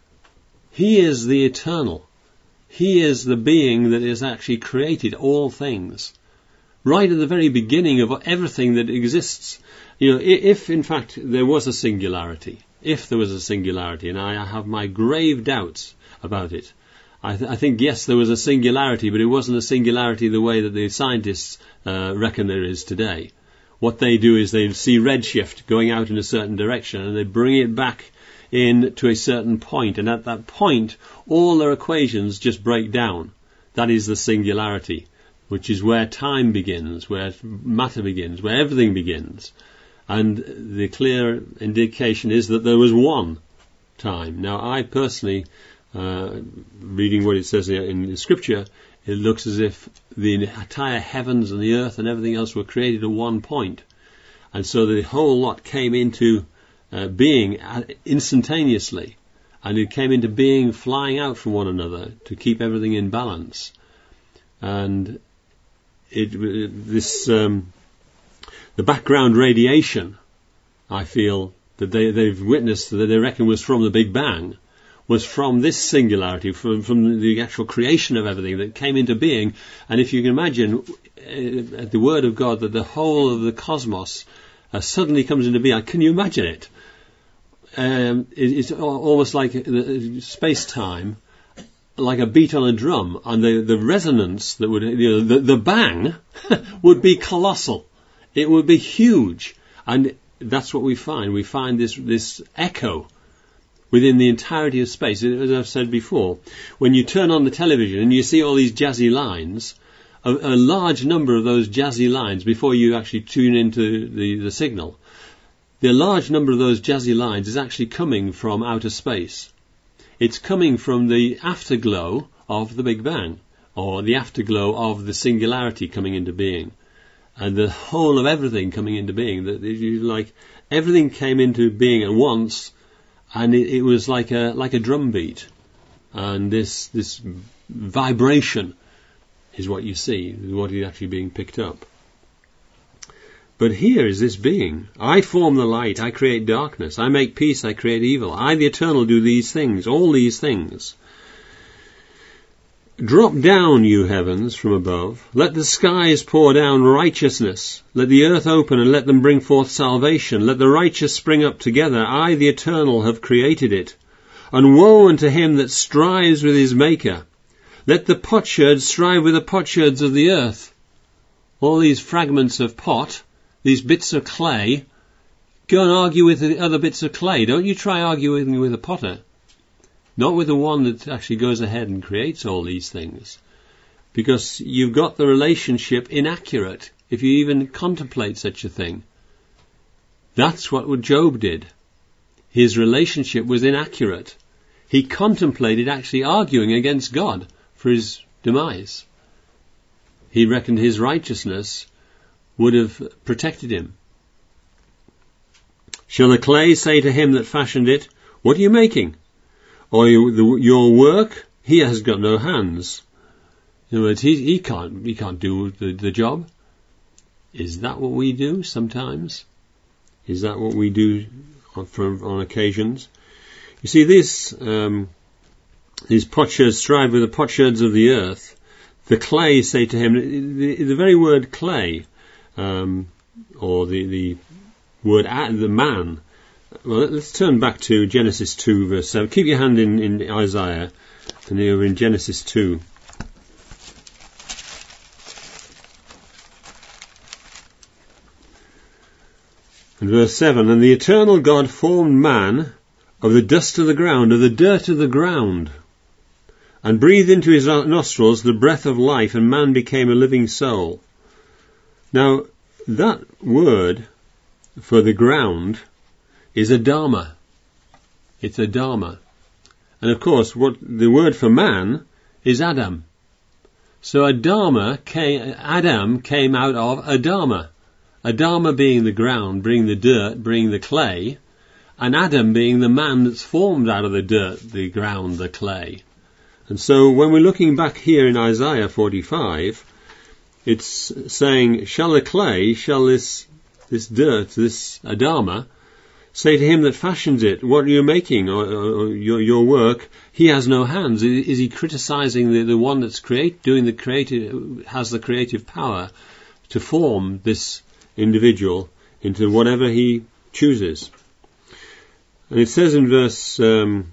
He is the Eternal. He is the being that has actually created all things. Right at the very beginning of everything that exists. You know, if in fact there was a singularity, if there was a singularity, and I have my grave doubts about it, I, th- I think, yes, there was a singularity, but it wasn't a singularity the way that the scientists uh, reckon there is today. What they do is they see redshift going out in a certain direction, and they bring it back in to a certain point, and at that point, all their equations just break down. That is the singularity, which is where time begins, where matter begins, where everything begins. And the clear indication is that there was one time. Now, I personally... Uh, reading what it says in the scripture, it looks as if the entire heavens and the earth and everything else were created at one point. And so the whole lot came into uh, being instantaneously. And it came into being flying out from one another to keep everything in balance. And it, it this um, the background radiation, I feel, that they, they've witnessed, that they reckon was from the Big Bang, was from this singularity, from, from the actual creation of everything that came into being. And if you can imagine uh, at the word of God that the whole of the cosmos uh, suddenly comes into being, can you imagine it? um, it, it's almost like uh, space-time, like a beat on a drum, and the, the resonance that would, you know, the, the bang would be colossal. It would be huge. And that's what we find. We find this, this echo within the entirety of space. As I've said before, when you turn on the television and you see all these jazzy lines, a, a large number of those jazzy lines, before you actually tune into the, the signal, the large number of those jazzy lines is actually coming from outer space. It's coming from the afterglow of the Big Bang, or the afterglow of the singularity coming into being, and the whole of everything coming into being. That like everything came into being at once, and it, it was like a like a drum beat, and this this vibration is what you see, what is actually being picked up. But here is this being. I form the light, I create darkness, I make peace, I create evil. I, the Eternal, do these things, all these things. Drop down, you heavens, from above. Let the skies pour down righteousness. Let the earth open and let them bring forth salvation. Let the righteous spring up together. I, the Eternal, have created it. And woe unto him that strives with his Maker. Let the potsherds strive with the potsherds of the earth. All these fragments of pot, these bits of clay, go and argue with the other bits of clay. Don't you try arguing with a potter. Not with the one that actually goes ahead and creates all these things. Because you've got the relationship inaccurate, if you even contemplate such a thing. That's what Job did. His relationship was inaccurate. He contemplated actually arguing against God for his demise. He reckoned his righteousness would have protected him. Shall the clay say to him that fashioned it, what are you making? Or you, the, your work? He has got no hands. In other words, he, he can't he can't do the, the job. Is that what we do sometimes? Is that what we do on, for, on occasions? You see, this um, these potsherds strive with the potsherds of the earth. The clay say to him, the, the very word clay, Um, or the, the word the man. Well, let's turn back to Genesis two, verse seven. Keep your hand in, in Isaiah, and you're in Genesis two. And verse seven, and the eternal God formed man of the dust of the ground, of the dirt of the ground, and breathed into his nostrils the breath of life, and man became a living soul. Now, that word for the ground is Adama. It's Adama. And of course, what the word for man is Adam. So Adama came, Adam came out of Adama. Adama being the ground, being the dirt, being the clay, and Adam being the man that's formed out of the dirt, the ground, the clay. And so when we're looking back here in Isaiah forty-five, it's saying, shall the clay, shall this this dirt, this Adama, say to him that fashions it, what are you making, or, or, or your, your work? He has no hands. Is he criticizing the, the one that's create, doing the creative, has the creative power to form this individual into whatever he chooses? And it says in verse um,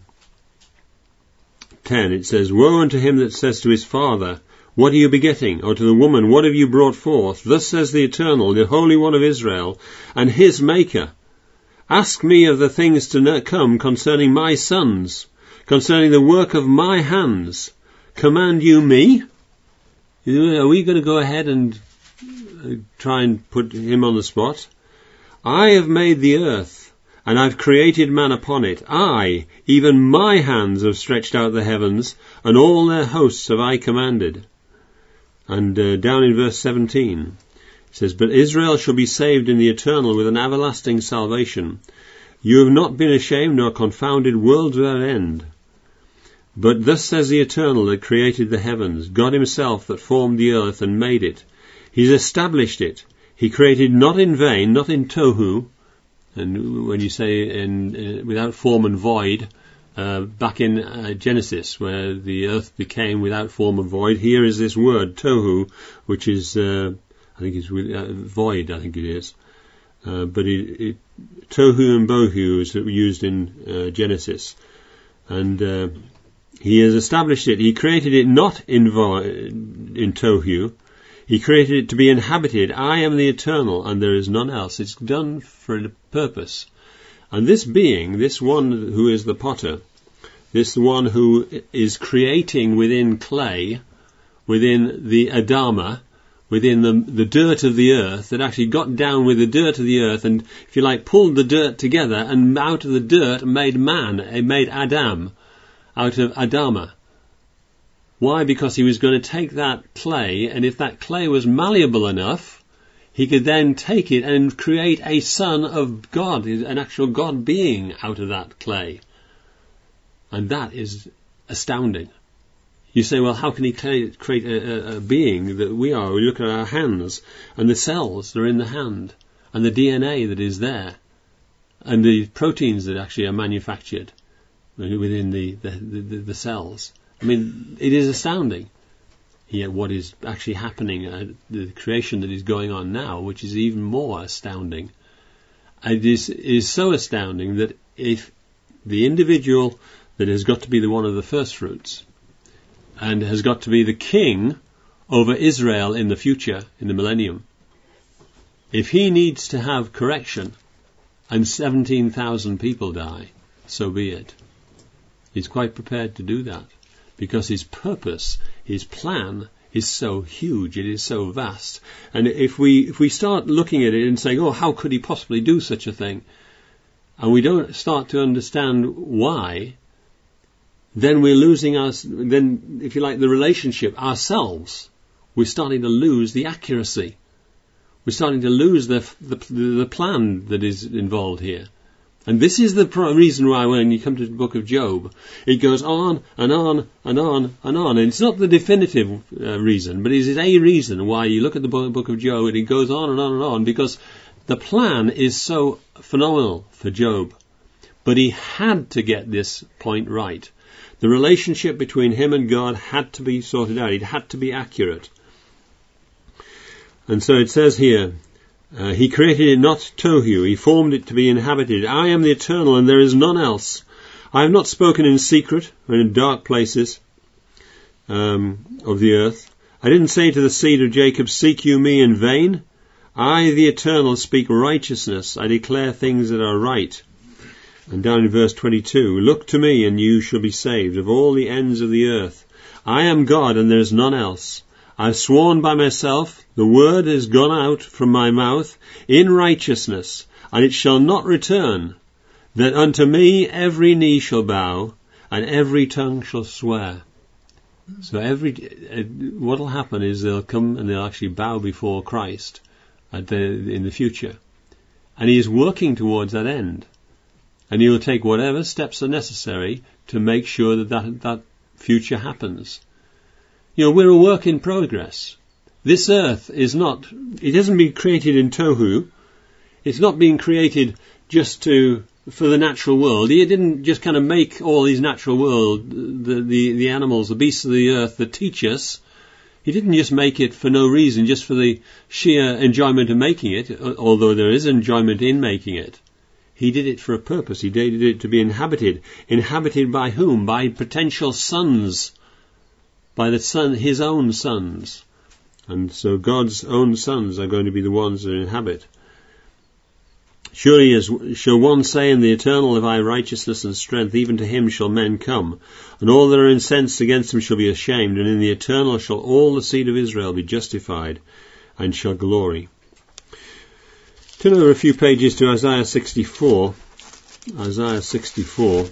ten, it says, woe unto him that says to his father, what are you begetting? Or to the woman, what have you brought forth? Thus says the Eternal, the Holy One of Israel, and his Maker. Ask me of the things to come concerning my sons, concerning the work of my hands. Command you me? Are we going to go ahead and try and put him on the spot? I have made the earth, and I've created man upon it. I, even my hands, have stretched out the heavens, and all their hosts have I commanded. And uh, down in verse seventeen, it says, but Israel shall be saved in the Eternal with an everlasting salvation. You have not been ashamed nor confounded, worlds without end. But thus says the Eternal that created the heavens, God himself that formed the earth and made it. He's established it. He created not in vain, not in tohu. And when you say in, in without form and void, uh, back in uh, Genesis, where the earth became without form and void, here is this word, tohu, which is, uh, I think it's uh, void, I think it is. Uh, but it, it, tohu and bohu is used in uh, Genesis. And uh, he has established it. He created it not in, vo- in tohu. He created it to be inhabited. I am the eternal, and there is none else. It's done for a purpose. And this being, this one who is the potter, this one who is creating within clay, within the Adama, within the, the dirt of the earth, that actually got down with the dirt of the earth and, if you like, pulled the dirt together, and out of the dirt made man, made Adam, out of Adama. Why? Because he was going to take that clay, and if that clay was malleable enough, he could then take it and create a son of God, an actual God being out of that clay. And that is astounding. You say, well, how can he create a, a, a being that we are? We look at our hands, and the cells that are in the hand, and the D N A that is there, and the proteins that actually are manufactured within the, the, the, the cells. I mean, it is astounding. Yet what is actually happening, uh, the creation that is going on now, which is even more astounding. It is, it is so astounding that if the individual that has got to be the one of the first fruits, and has got to be the king over Israel in the future, in the millennium, if he needs to have correction, and seventeen thousand people die, so be it. He's quite prepared to do that, because his purpose, his plan, is so huge, it is so vast. And if we if we start looking at it and saying, oh, how could he possibly do such a thing, and we don't start to understand why, then we're losing us, then, if you like, the relationship ourselves. We're starting to lose the accuracy. We're starting to lose the the, the plan that is involved here. And this is the reason why when you come to the book of Job, it goes on and on and on and on. And it's not the definitive uh, reason, but it is a reason why you look at the book of Job and it goes on and on and on, because the plan is so phenomenal for Job. But he had to get this point right. The relationship between him and God had to be sorted out. It had to be accurate. And so it says here, Uh, he created it not tohu, he formed it to be inhabited. I am the eternal, and there is none else. I have not spoken in secret or in dark places um, of the earth. I didn't say to the seed of Jacob, seek you me in vain. I, the eternal, speak righteousness. I declare things that are right. And down in verse twenty-two, look to me, and you shall be saved of all the ends of the earth. I am God, and there is none else. I have sworn by myself, the word has gone out from my mouth in righteousness, and it shall not return, that unto me every knee shall bow, and every tongue shall swear. So every, what will happen is they'll come and they'll actually bow before Christ at the, in the future. And he is working towards that end. And he will take whatever steps are necessary to make sure that that, that future happens. You know, we're a work in progress. This earth is not, it hasn't been created in tohu. It's not being created just to, for the natural world. He didn't just kind of make all these natural world, the, the, the animals, the beasts of the earth that teach us. He didn't just make it for no reason, just for the sheer enjoyment of making it, although there is enjoyment in making it. He did it for a purpose. He did it to be inhabited. Inhabited by whom? By potential sons. By the son, his own sons. And so God's own sons are going to be the ones that inhabit. Surely as shall one say in the eternal, if I righteousness and strength, even to him shall men come. And all that are incensed against him shall be ashamed. And in the eternal shall all the seed of Israel be justified and shall glory. Turn over a few pages to Isaiah sixty-four. Isaiah sixty-four.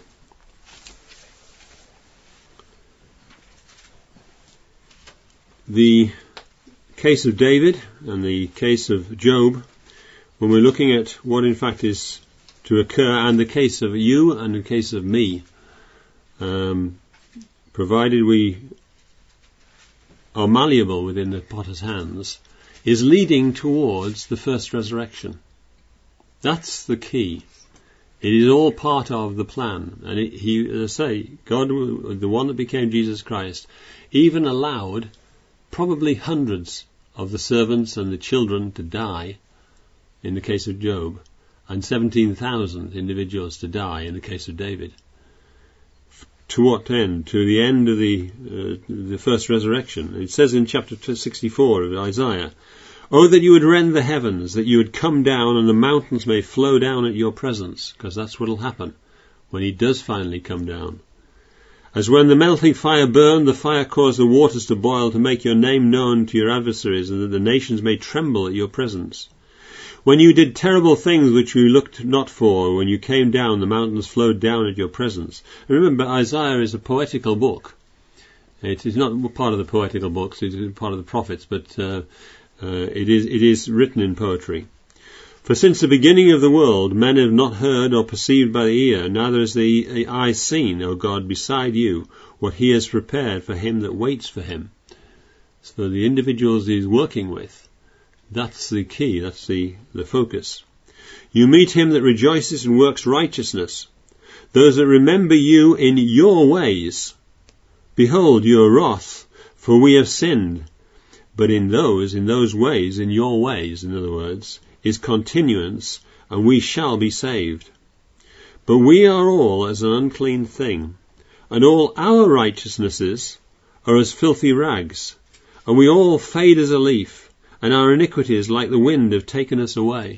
The case of David and the case of Job, when we're looking at what in fact is to occur, and the case of you and the case of me, um, provided we are malleable within the potter's hands, is leading towards the first resurrection. That's the key. It is all part of the plan. And it, he, as I say, God, the one that became Jesus Christ, even allowed probably hundreds of the servants and the children to die in the case of Job, and seventeen thousand individuals to die in the case of David. To what end? To the end of the uh, the first resurrection. It says in chapter sixty-four of Isaiah, "Oh, that you would rend the heavens, that you would come down, and the mountains may flow down at your presence," because that's what will happen when he does finally come down. "As when the melting fire burned, the fire caused the waters to boil, to make your name known to your adversaries, and that the nations may tremble at your presence. When you did terrible things which we looked not for, when you came down, the mountains flowed down at your presence." And remember, Isaiah is a poetical book. It is not part of the poetical books, it is part of the prophets, but uh, uh, it is it is written in poetry. "For since the beginning of the world, men have not heard or perceived by the ear, neither has the eye seen, O God, beside you, what he has prepared for him that waits for him." So the individuals he's working with, that's the key, that's the, the focus. "You meet him that rejoices and works righteousness, those that remember you in your ways. Behold, you are wrath, for we have sinned. But in those, in those ways, in your ways, in other words, is continuance, and we shall be saved. But we are all as an unclean thing, and all our righteousnesses are as filthy rags, and we all fade as a leaf, and our iniquities like the wind have taken us away."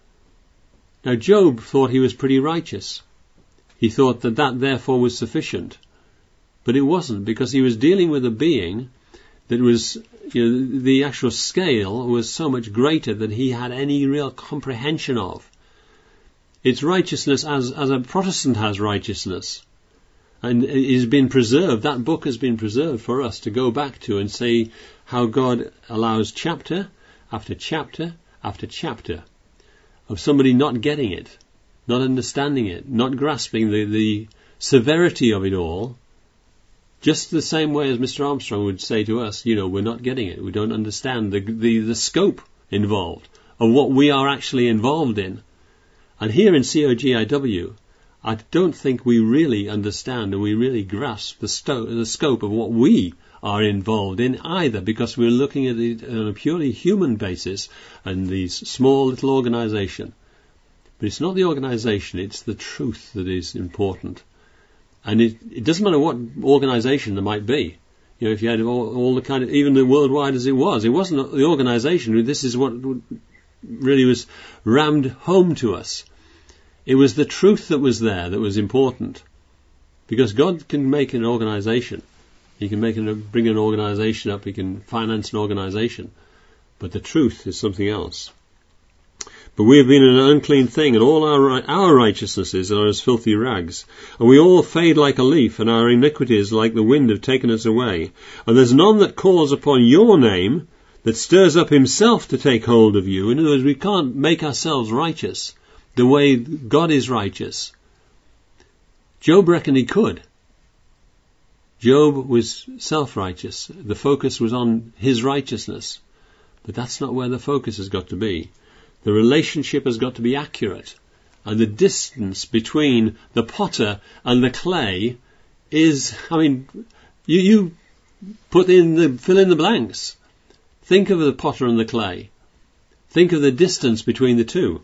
Now Job thought he was pretty righteous. He thought that that therefore was sufficient. But it wasn't, because he was dealing with a being that was, you know, the actual scale was so much greater than he had any real comprehension of. It's righteousness as, as a Protestant has righteousness. And it has been preserved, that book has been preserved for us to go back to and see how God allows chapter after chapter after chapter of somebody not getting it, not understanding it, not grasping the, the severity of it all, just the same way as Mister Armstrong would say to us, you know, we're not getting it, we don't understand the, the, the scope involved of what we are actually involved in. And here in C O G I W, I don't think we really understand and we really grasp the, sto- the scope of what we are involved in either, because we're looking at it on a purely human basis and this small little organisation. But it's not the organisation, it's the truth that is important. And it, it doesn't matter what organisation there might be. You know, if you had all, all the kind of, even the worldwide as it was, it wasn't the organisation. This is what really was rammed home to us. It was the truth that was there that was important. Because God can make an organisation. He can make an, bring an organisation up. He can finance an organisation. But the truth is something else. "But we have been an unclean thing, and all our our righteousnesses are as filthy rags. And we all fade like a leaf, and our iniquities like the wind have taken us away. And there's none that calls upon your name, that stirs up himself to take hold of you." In other words, we can't make ourselves righteous the way God is righteous. Job reckoned he could. Job was self-righteous. The focus was on his righteousness. But that's not where the focus has got to be. The relationship has got to be accurate. And the distance between the potter and the clay is, I mean, you, you put in the, fill in the blanks. Think of the potter and the clay. Think of the distance between the two.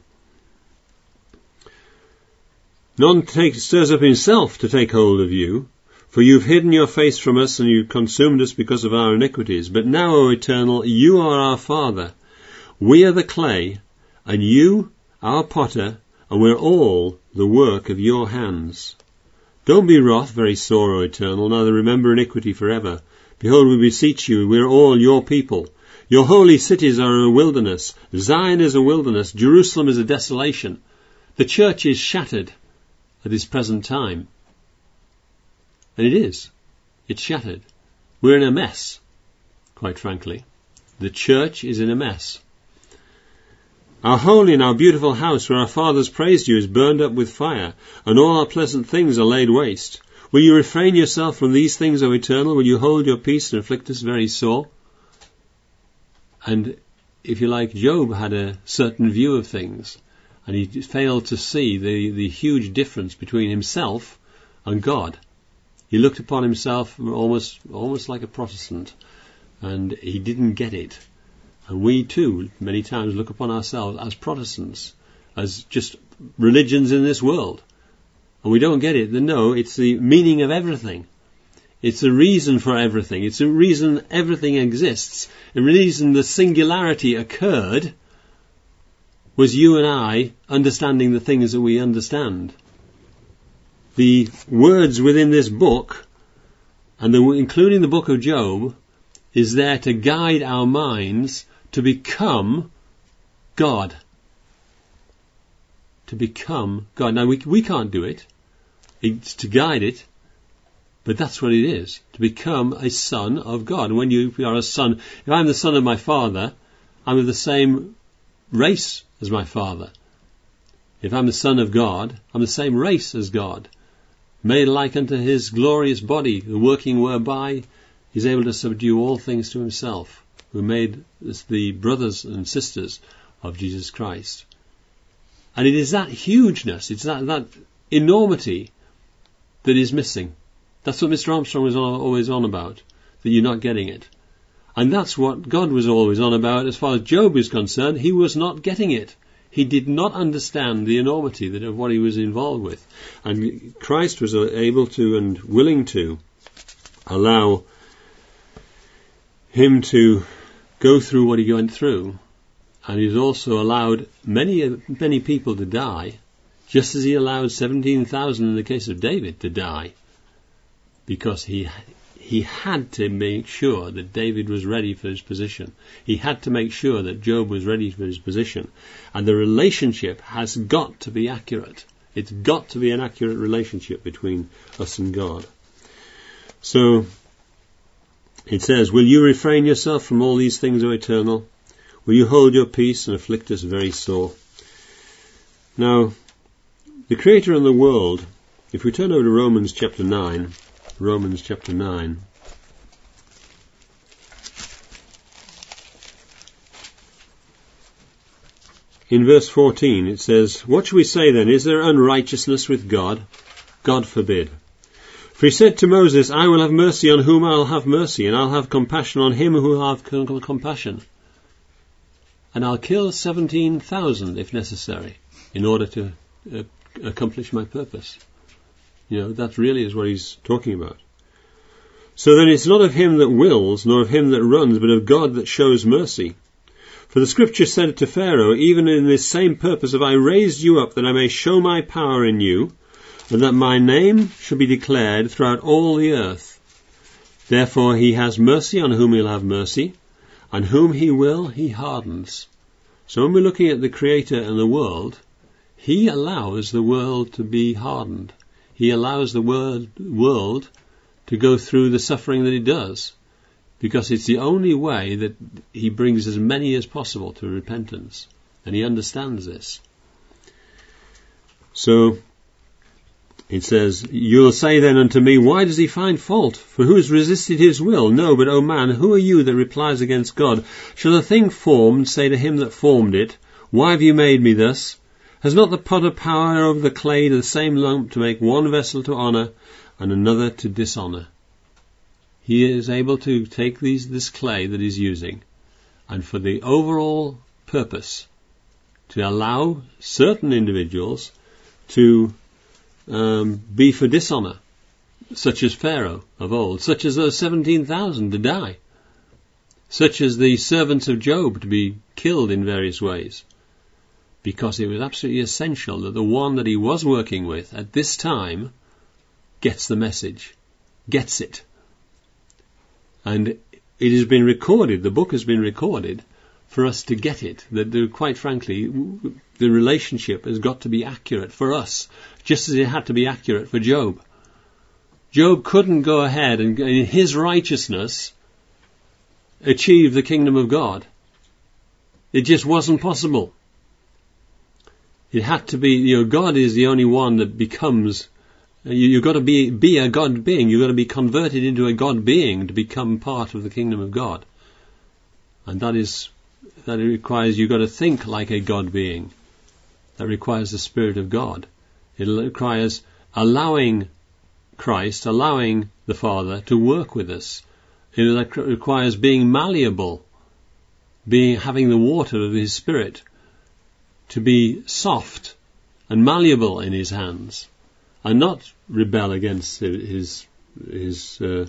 "None takes, stirs up himself to take hold of you, for you've hidden your face from us, and you've consumed us because of our iniquities. But now, O Eternal, you are our Father. We are the clay, and you, our potter, and we're all the work of your hands. Don't be wroth, very sore, O Eternal, neither remember iniquity forever. Behold, we beseech you, we're all your people. Your holy cities are a wilderness. Zion is a wilderness. Jerusalem is a desolation. The church is shattered at this present time. And it is. It's shattered. We're in a mess, quite frankly. The church is in a mess. Our holy and our beautiful house where our fathers praised you is burned up with fire, and all our pleasant things are laid waste. Will you refrain yourself from these things, O Eternal? Will you hold your peace and afflict us very sore? And if you like, Job had a certain view of things, and he failed to see the, the huge difference between himself and God. He looked upon himself almost almost like a Protestant, and he didn't get it. And we too, many times, look upon ourselves as Protestants, as just religions in this world. And we don't get it. No, it's the meaning of everything. It's the reason for everything. It's the reason everything exists. The reason the singularity occurred was you and I understanding the things that we understand. The words within this book, and the, including the book of Job, is there to guide our minds to become God. To become God. Now, we, we can't do it. It's to guide it. But that's what it is. To become a son of God. And when you are a son, if I'm the son of my father, I'm of the same race as my father. If I'm the son of God, I'm the same race as God. Made like unto his glorious body, the working whereby he's able to subdue all things to himself, who made us the brothers and sisters of Jesus Christ. And it is that hugeness, it's that, that enormity that is missing. That's what Mister Armstrong was always on about, that you're not getting it. And that's what God was always on about as far as Job is concerned. He was not getting it. He did not understand the enormity that of what he was involved with. And Christ was able to and willing to allow him to go through what he went through. And he's also allowed many, many people to die, just as he allowed seventeen thousand in the case of David to die. Because he he had to make sure that David was ready for his position. He had to make sure that Job was ready for his position. And the relationship has got to be accurate. It's got to be an accurate relationship between us and God. So, it says, will you refrain yourself from all these things, O Eternal? Will you hold your peace and afflict us very sore? Now, the Creator of the world, if we turn over to Romans chapter nine, Romans chapter nine. In verse fourteen it says, what shall we say then? Is there unrighteousness with God? God forbid. For he said to Moses, I will have mercy on whom I'll have mercy, and I'll have compassion on him who I'll have compassion. And I'll kill seventeen thousand if necessary, in order to uh, accomplish my purpose. You know, that really is what he's talking about. So then it's not of him that wills, nor of him that runs, but of God that shows mercy. For the scripture said to Pharaoh, even in this same purpose have I raised you up, that I may show my power in you, and that my name shall be declared throughout all the earth. Therefore he has mercy on whom he'll have mercy, and whom he will he hardens. So when we're looking at the Creator and the world, he allows the world to be hardened. He allows the world, world to go through the suffering that it does, because it's the only way that he brings as many as possible to repentance, and he understands this. So it says, you'll say then unto me, why does he find fault? For who has resisted his will? No, but, O man, who are you that replies against God? Shall a thing formed say to him that formed it, why have you made me thus? Has not the potter power over the clay to the same lump to make one vessel to honour and another to dishonour? He is able to take these, this clay that he's using, and for the overall purpose to allow certain individuals to um, be for dishonour, such as Pharaoh of old, such as those seventeen thousand to die, such as the servants of Job to be killed in various ways. Because it was absolutely essential that the one that he was working with at this time gets the message, gets it. And it has been recorded, the book has been recorded, for us to get it. That, quite frankly, the relationship has got to be accurate for us, just as it had to be accurate for Job. Job couldn't go ahead and, in his righteousness, achieve the kingdom of God. It just wasn't possible. It had to be, you know, God is the only one that becomes, you, you've got to be, be a God being. You've got to be converted into a God being to become part of the kingdom of God. And that is, that requires, you've got to think like a God being. That requires the Spirit of God. It requires allowing Christ, allowing the Father to work with us. It requires being malleable being having the water of his Spirit to be soft and malleable in his hands, and not rebel against his his uh,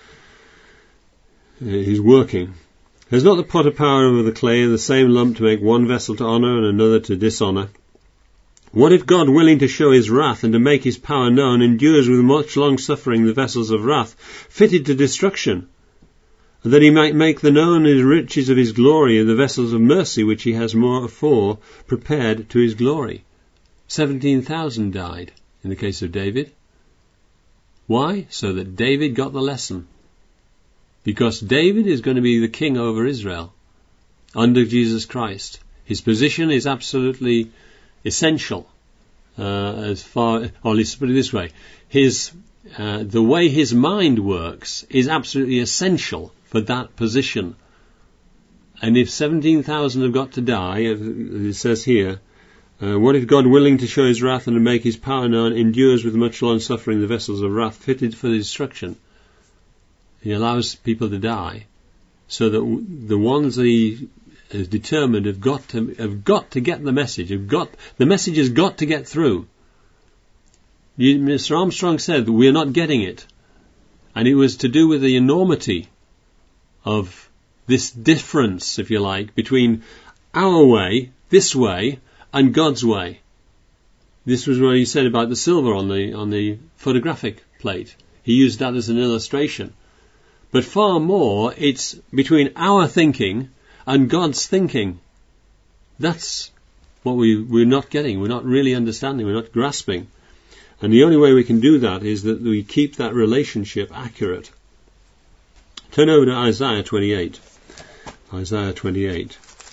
his working. Has not the potter power over the clay and the same lump to make one vessel to honour and another to dishonour? What if God, willing to show his wrath and to make his power known, endures with much long suffering the vessels of wrath fitted to destruction, that he might make the known his riches of his glory and the vessels of mercy which he has more afore prepared to his glory? Seventeen thousand died in the case of David. Why? So that David got the lesson. Because David is going to be the king over Israel under Jesus Christ. His position is absolutely essential. Uh, as far, or let's put it this way: his uh, the way his mind works is absolutely essential for that position. And if seventeen thousand have got to die, it says here, uh, what if God, willing to show his wrath and to make his power known, endures with much long suffering the vessels of wrath fitted for destruction? He allows people to die, so that the ones that he is determined have got to have got to get the message. Have got the message has got to get through. You, Mister Armstrong said that we are not getting it, and it was to do with the enormity of this difference, if you like, between our way, this way, and God's way. This was what he said about the silver on the on the photographic plate. He used that as an illustration. But far more, it's between our thinking and God's thinking. That's what we, we're not getting. We're not really understanding. We're not grasping. And the only way we can do that is that we keep that relationship accurate. Turn over to Isaiah twenty-eight. Isaiah twenty-eight.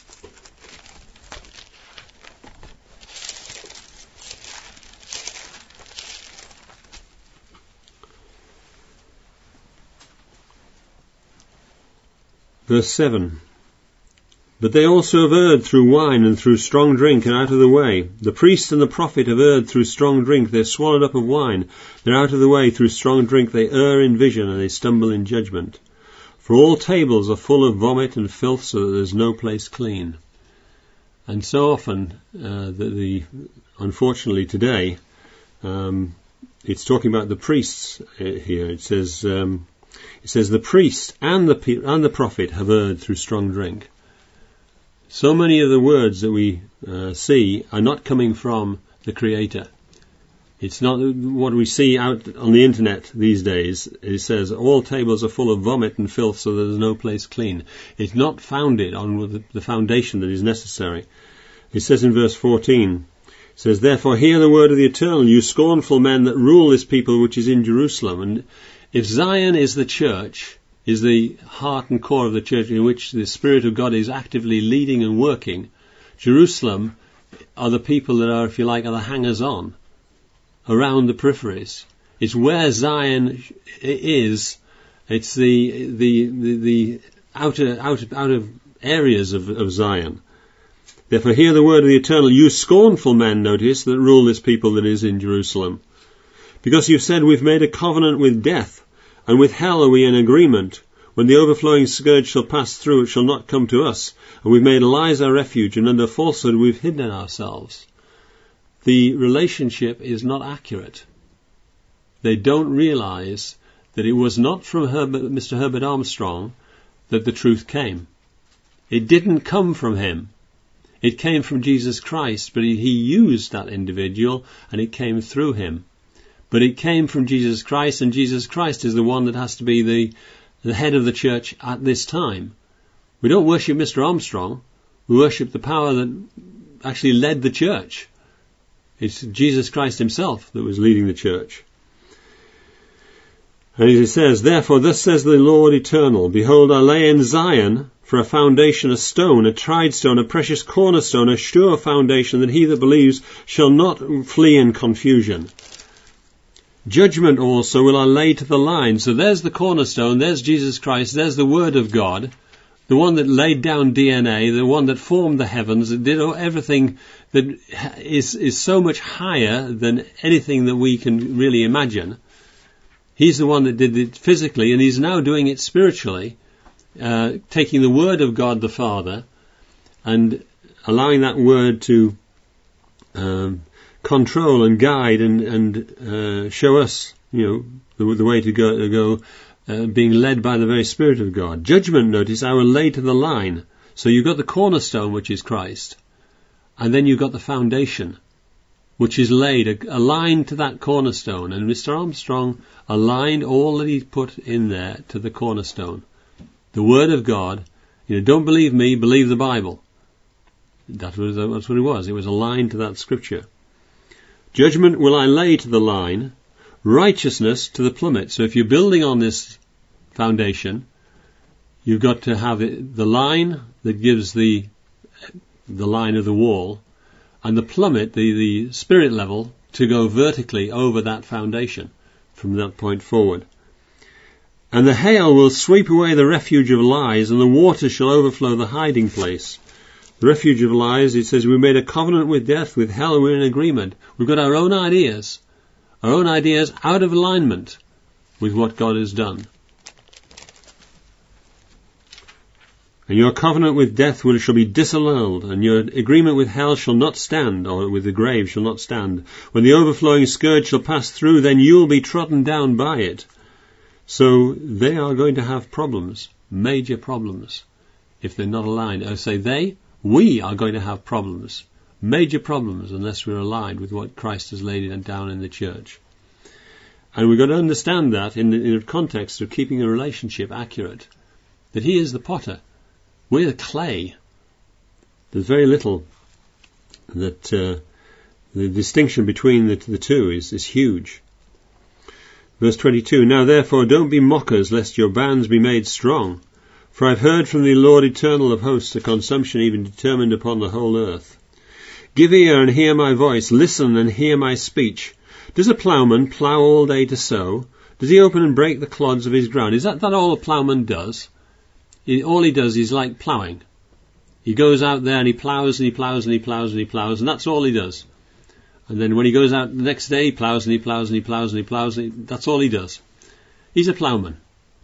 Verse seven. But they also have erred through wine and through strong drink and out of the way. The priest and the prophet have erred through strong drink. They're swallowed up of wine. They're out of the way through strong drink. They err in vision and they stumble in judgment. For all tables are full of vomit and filth, so that there's no place clean. And so often, uh, the, the unfortunately today, um, it's talking about the priests here. It says... Um, It says the priest and the and the prophet have erred through strong drink. So many of the words that we uh, see are not coming from the Creator. It's not what we see out on the internet these days. It says all tables are full of vomit and filth, so there's no place clean. It's not founded on the foundation that is necessary. It says in verse fourteen, it says, therefore hear the word of the Eternal, you scornful men that rule this people which is in Jerusalem. And if Zion is the church, is the heart and core of the church in which the Spirit of God is actively leading and working, Jerusalem are the people that are, if you like, are the hangers-on around the peripheries. It's where Zion is. It's the the the, the outer outer outer areas of, of Zion. Therefore hear the word of the Eternal, you scornful men, notice, that rule this people that is in Jerusalem. Because you've said, we've made a covenant with death, and with hell are we in agreement. When the overflowing scourge shall pass through, it shall not come to us. And we've made lies our refuge, and under falsehood we've hidden ourselves. The relationship is not accurate. They don't realize that it was not from Herbert, Mister Herbert Armstrong that the truth came. It didn't come from him. It came from Jesus Christ, but he, he used that individual, and it came through him. But it came from Jesus Christ, and Jesus Christ is the one that has to be the, the head of the church at this time. We don't worship Mister Armstrong. We worship the power that actually led the church. It's Jesus Christ himself that was leading the church. And it says, therefore, thus says the Lord Eternal, behold, I lay in Zion for a foundation, a stone, a tried stone, a precious cornerstone, a sure foundation, that he that believes shall not flee in confusion. Judgment also will I lay to the line. So there's the cornerstone, there's Jesus Christ, there's the Word of God, the one that laid down D N A, the one that formed the heavens, that did everything that is, is so much higher than anything that we can really imagine. He's the one that did it physically, and he's now doing it spiritually. uh, taking the word of God the Father and allowing that word to um, control and guide and, and uh, show us, you know, the, the way to go, to go uh, being led by the very Spirit of God. Judgment, notice, I will lay to the line. So you've got the cornerstone, which is Christ, and then you've got the foundation, which is laid, aligned to that cornerstone. And Mister Armstrong aligned all that he put in there to the cornerstone. The Word of God. You know, don't believe me, believe the Bible. That was, that's what it was. It was aligned to that scripture. Judgment will I lay to the line, righteousness to the plummet. So if you're building on this foundation, you've got to have it, the line that gives the the line of the wall, and the plummet, the, the spirit level, to go vertically over that foundation from that point forward. And the hail will sweep away the refuge of lies, and the waters shall overflow the hiding place. The refuge of lies, it says, we made a covenant with death, with hell, we're in agreement. We've got our own ideas, our own ideas out of alignment with what God has done. And your covenant with death will, shall be disannulled, and your agreement with hell shall not stand, or with the grave shall not stand. When the overflowing scourge shall pass through, then you will be trodden down by it. So they are going to have problems, major problems, if they're not aligned. I say they, we are going to have problems, major problems, unless we're aligned with what Christ has laid down in the church. And we've got to understand that in the, in the context of keeping a relationship accurate, that He is the potter. We're the clay. There's very little that uh, the distinction between the, the two is, is huge. Verse twenty-two, now therefore don't be mockers, lest your bands be made strong. For I've heard from the Lord eternal of hosts a consumption even determined upon the whole earth. Give ear and hear my voice, listen and hear my speech. Does a ploughman plough all day to sow? Does he open and break the clods of his ground? Is that, that all a ploughman does? He, all he does is like ploughing. He goes out there and he ploughs and he ploughs and he ploughs and he ploughs, and that's all he does. And then when he goes out the next day, he ploughs and he ploughs and he ploughs and he ploughs, and he, that's all he does. He's a ploughman.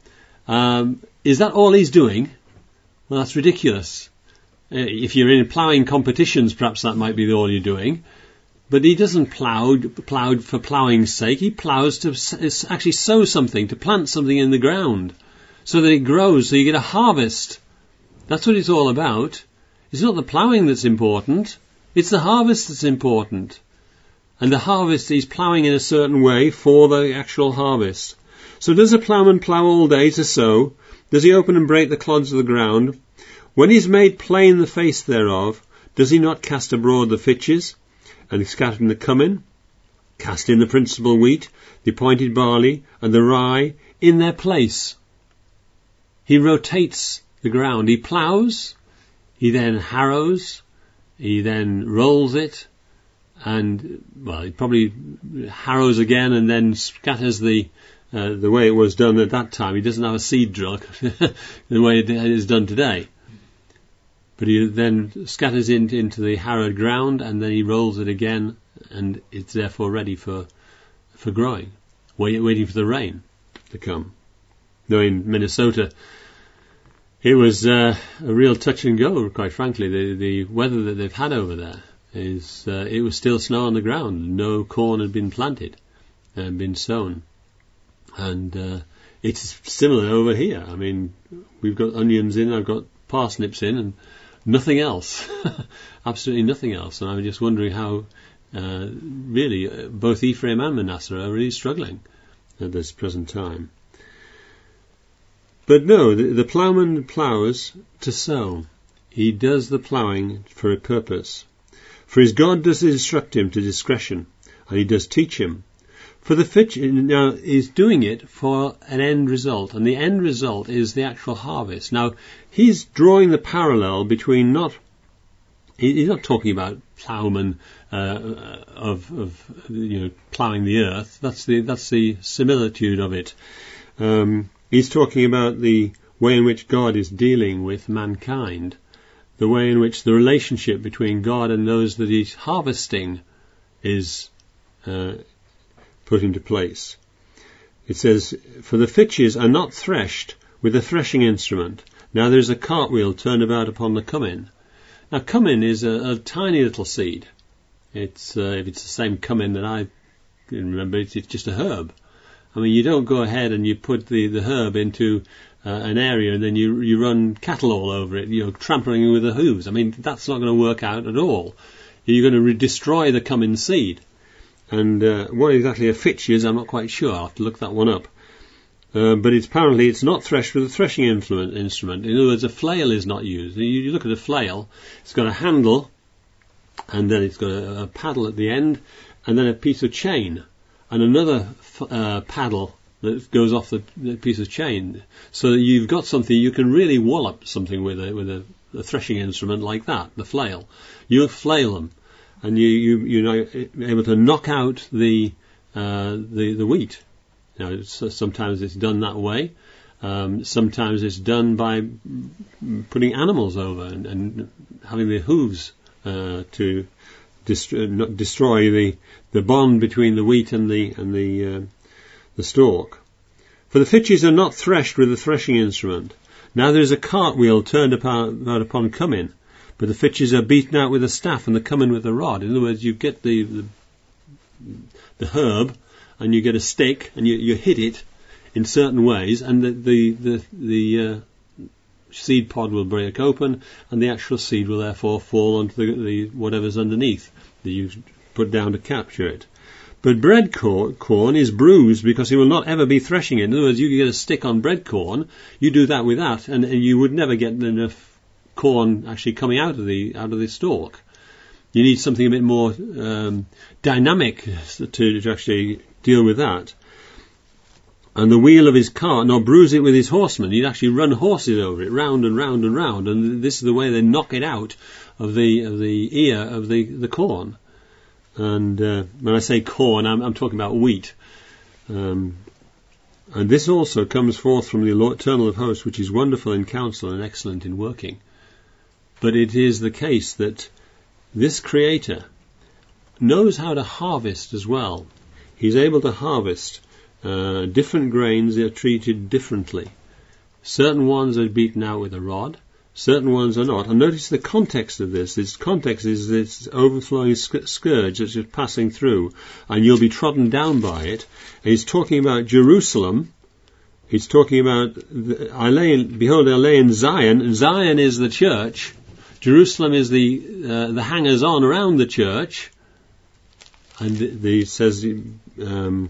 Um, is that all he's doing? Well, that's ridiculous. Uh, if you're in ploughing competitions, perhaps that might be all you're doing. But he doesn't plough, plough for ploughing's sake. He ploughs to actually sow something, to plant something in the ground, so that it grows, so you get a harvest. That's what it's all about. It's not the ploughing that's important. It's the harvest that's important. And the harvest is ploughing in a certain way for the actual harvest. So does a ploughman plough all day to sow? Does he open and break the clods of the ground? When he's made plain the face thereof, does he not cast abroad the fitches, and scatter in the cummin, cast in the principal wheat, the appointed barley, and the rye, in their place? He rotates the ground. He ploughs, he then harrows, he then rolls it, and, well, he probably harrows again and then scatters the uh, the way it was done at that time. He doesn't have a seed drill the way it is done today. But he then scatters it into the harrowed ground, and then he rolls it again, and it's therefore ready for for growing, wait, waiting for the rain to come. Though in Minnesota, it was uh, a real touch and go, quite frankly. The, the weather that they've had over there is, uh, it was still snow on the ground. No corn had been planted and been sown. And uh, it's similar over here. I mean, we've got onions in, I've got parsnips in, and nothing else. Absolutely nothing else. And I'm just wondering how, uh, really, uh, both Ephraim and Manasseh are really struggling at this present time. But no, the, the ploughman ploughs to sow. He does the ploughing for a purpose. For his God does instruct him to discretion, and he does teach him. For the fitch, now, he's doing it for an end result, and the end result is the actual harvest. Now, he's drawing the parallel between not, he's not talking about ploughmen uh, of, of, you know, ploughing the earth. That's the that's the similitude of it. Um, he's talking about the way in which God is dealing with mankind, the way in which the relationship between God and those that he's harvesting is uh, put into place. It says, for the fitches are not threshed with a threshing instrument, Now there's a cartwheel turned about upon the cumin. Now cumin is a, a tiny little seed. It's uh, if it's the same cumin that I can remember, it's, it's just a herb. I mean, you don't go ahead and you put the, the herb into uh, an area and then you you run cattle all over it, you know, trampling it with the hooves. I mean, that's not going to work out at all. You're going to re- destroy the cumin seed. And uh, what exactly a fitch is, I'm not quite sure. I'll have to look that one up. Uh, but it's apparently it's not threshed with a threshing influence, instrument. In other words, a flail is not used. You, you look at a flail, it's got a handle, and then it's got a, a paddle at the end, and then a piece of chain, and another f- uh, paddle that goes off the, the piece of chain. So that you've got something, you can really wallop something with a, with a, a threshing instrument like that, the flail. You'll flail them, and you, you, you're now able to knock out the, uh, the, the wheat. You know, it's, sometimes it's done that way. Um, sometimes it's done by putting animals over and, and having the hooves uh, to dest- not destroy the, the bond between the wheat and the and the uh, the stalk. For the fitches are not threshed with a threshing instrument. Now there is a cartwheel turned upon, upon cumin, but the fitches are beaten out with a staff and the cumin with a rod. In other words, you get the the, the herb, and you get a stick, and you, you hit it in certain ways, and the the the, the uh, seed pod will break open, and the actual seed will therefore fall onto the, the whatever's underneath that you put down to capture it. But bread corn, corn is bruised because he will not ever be threshing it. In other words, you get a stick on bread corn, you do that with that, and, and you would never get enough corn actually coming out of the out of the stalk. You need something a bit more um, dynamic to, to actually deal with that. And the wheel of his cart, nor bruise it with his horsemen. He'd actually run horses over it, round and round and round, and this is the way they knock it out of the of the ear of the, the corn. And uh, when I say corn, I'm, I'm talking about wheat. Um, and this also comes forth from the Eternal of Hosts, which is wonderful in counsel and excellent in working. But it is the case that this Creator knows how to harvest as well. He's able to harvest. Uh, different grains are treated differently. Certain ones are beaten out with a rod, certain ones are not. And notice the context of this. This context is this overflowing sc- scourge that's just passing through, and you'll be trodden down by it. And he's talking about Jerusalem. He's talking about, the, I lay in, behold, I lay in Zion. Zion is the church. Jerusalem is the uh, the hangers-on around the church. And the, the says, um,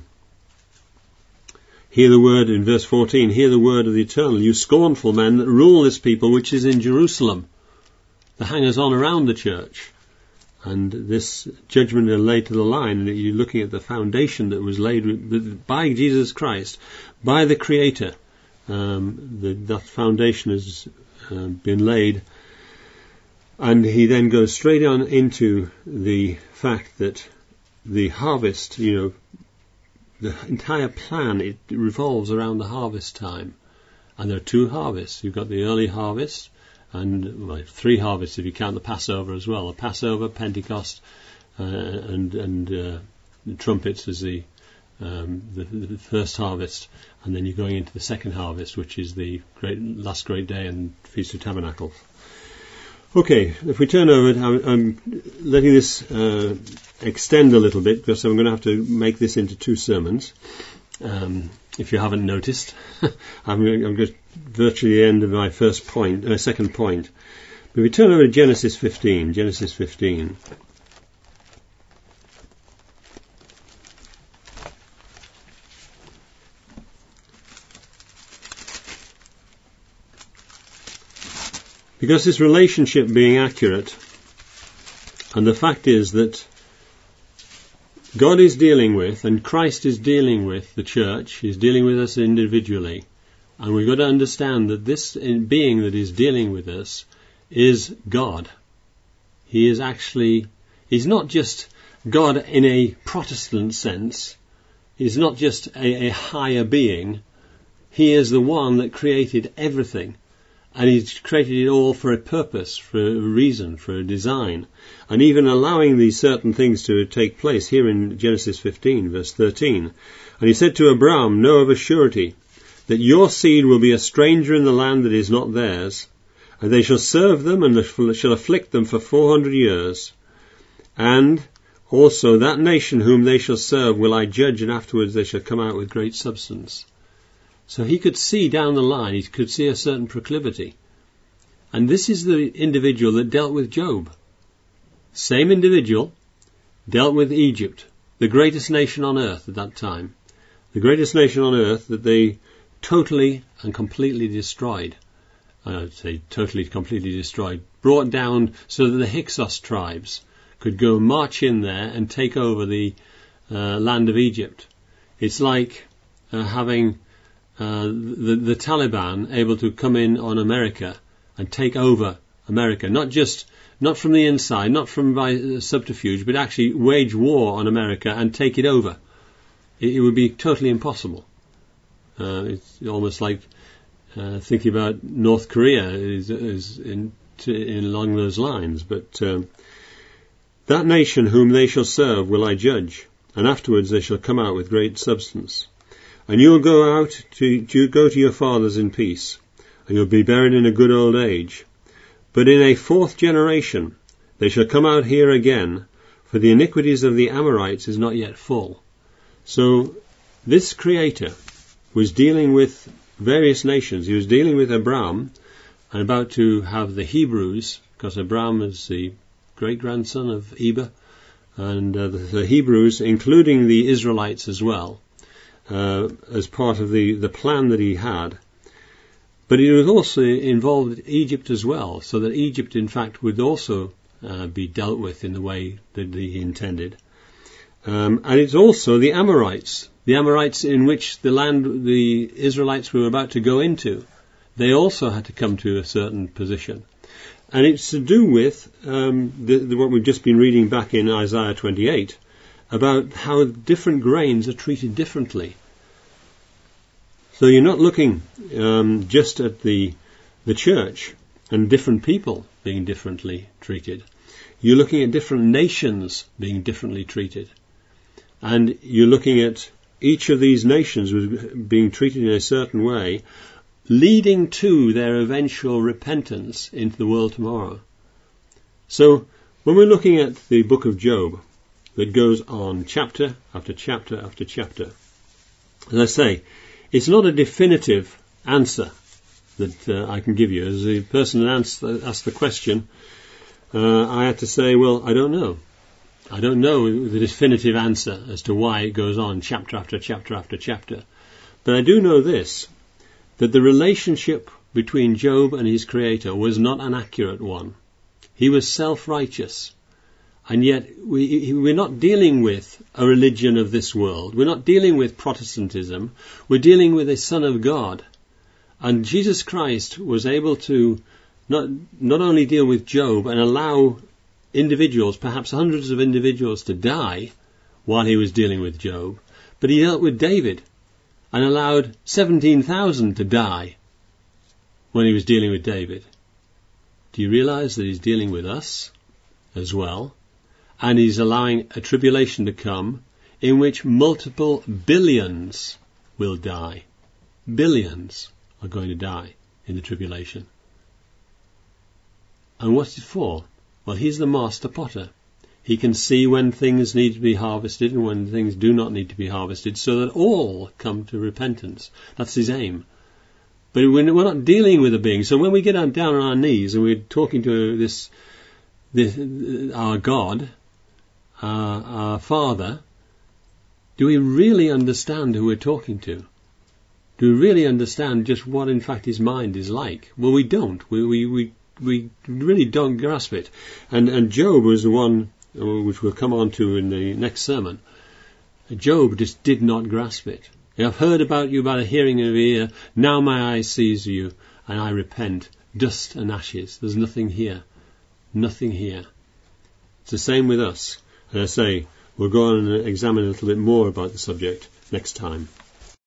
hear the word, in verse fourteen, hear the word of the Eternal, you scornful men that rule this people which is in Jerusalem. The hangers-on around the church. And this judgment is laid to the line, and you're looking at the foundation that was laid by Jesus Christ, by the Creator. Um, the, that foundation has uh, been laid. And he then goes straight on into the fact that the harvest, you know, the entire plan, it revolves around the harvest time. And there are two harvests. You've got the early harvest, and well, three harvests if you count the Passover as well. The Passover, Pentecost, uh, and and uh, the trumpets as the, um, the the first harvest. And then you're going into the second harvest, which is the great last great day and Feast of Tabernacles. Okay, if we turn over, I'm, I'm letting this uh, extend a little bit because I'm going to have to make this into two sermons. Um, if you haven't noticed, I'm, I'm just virtually the end of my first point, uh, second point. But we turn over to Genesis fifteen. Genesis fifteen. Because this relationship being accurate, and the fact is that God is dealing with, and Christ is dealing with the church, He's dealing with us individually, and we've got to understand that this being that is dealing with us is God. He is actually, He's not just God in a Protestant sense, He's not just a, a higher being, He is the one that created everything. And He's created it all for a purpose, for a reason, for a design. And even allowing these certain things to take place here in Genesis fifteen, verse thirteen. And He said to Abraham, know of a surety that your seed will be a stranger in the land that is not theirs, and they shall serve them and shall afflict them for four hundred years. And also that nation whom they shall serve will I judge, and afterwards they shall come out with great substance. So he could see down the line, he could see a certain proclivity. And this is the individual that dealt with Job. Same individual dealt with Egypt, the greatest nation on earth at that time. The greatest nation on earth that they totally and completely destroyed. I would say totally, completely destroyed. Brought down so that the Hyksos tribes could go march in there and take over the uh, land of Egypt. It's like uh, having uh, the, the Taliban able to come in on America and take over America. Not just, not from the inside, not from by subterfuge, but actually wage war on America and take it over. It, it would be totally impossible. Uh, it's almost like uh, thinking about North Korea is, is in, to, in along those lines. But um, that nation whom they shall serve will I judge, and afterwards they shall come out with great substance. And you will go out to, to go to your fathers in peace, and you'll be buried in a good old age. But in a fourth generation they shall come out here again, for the iniquities of the Amorites is not yet full. So this Creator was dealing with various nations. He was dealing with Abraham, and about to have the Hebrews, because Abraham is the great-grandson of Eber, and uh, the, the Hebrews, including the Israelites as well, uh, as part of the, the plan that he had. But it was also involved Egypt as well, so that Egypt, in fact, would also uh, be dealt with in the way that he intended. Um, and it's also the Amorites, the Amorites in which the land the Israelites were about to go into. They also had to come to a certain position. And it's to do with um, the, the, what we've just been reading back in Isaiah twenty-eight, about how different grains are treated differently. So you're not looking um, just at the the church and different people being differently treated. You're looking at different nations being differently treated. And you're looking at each of these nations being treated in a certain way, leading to their eventual repentance into the world tomorrow. So when we're looking at the book of Job, that goes on chapter after chapter after chapter, as I say, it's not a definitive answer that uh, I can give you. As the person that asked, asked the question, uh, I had to say, well, I don't know. I don't know the definitive answer as to why it goes on chapter after chapter after chapter. But I do know this, that the relationship between Job and his Creator was not an accurate one. He was self-righteous. And yet we, we're not dealing with a religion of this world. We're not dealing with Protestantism. We're dealing with a Son of God. And Jesus Christ was able to not, not only deal with Job and allow individuals, perhaps hundreds of individuals, to die while he was dealing with Job, but he dealt with David and allowed seventeen thousand to die when he was dealing with David. Do you realize that he's dealing with us as well? And he's allowing a tribulation to come in which multiple billions will die. Billions are going to die in the tribulation. And what's it for? Well, he's the master potter. He can see when things need to be harvested and when things do not need to be harvested, so that all come to repentance. That's his aim. But we're not dealing with a being. So when we get down on our knees and we're talking to this, this our God, our, our Father, do we really understand who we're talking to? Do we really understand just what, in fact, his mind is like? Well, we don't. We we we, we really don't grasp it. And and Job was the one which we'll come on to in the next sermon. Job just did not grasp it. I've heard about you by the hearing of ear. Now my eye sees you, and I repent. Dust and ashes. There's nothing here. Nothing here. It's the same with us. And I say, we'll go on and examine a little bit more about the subject next time.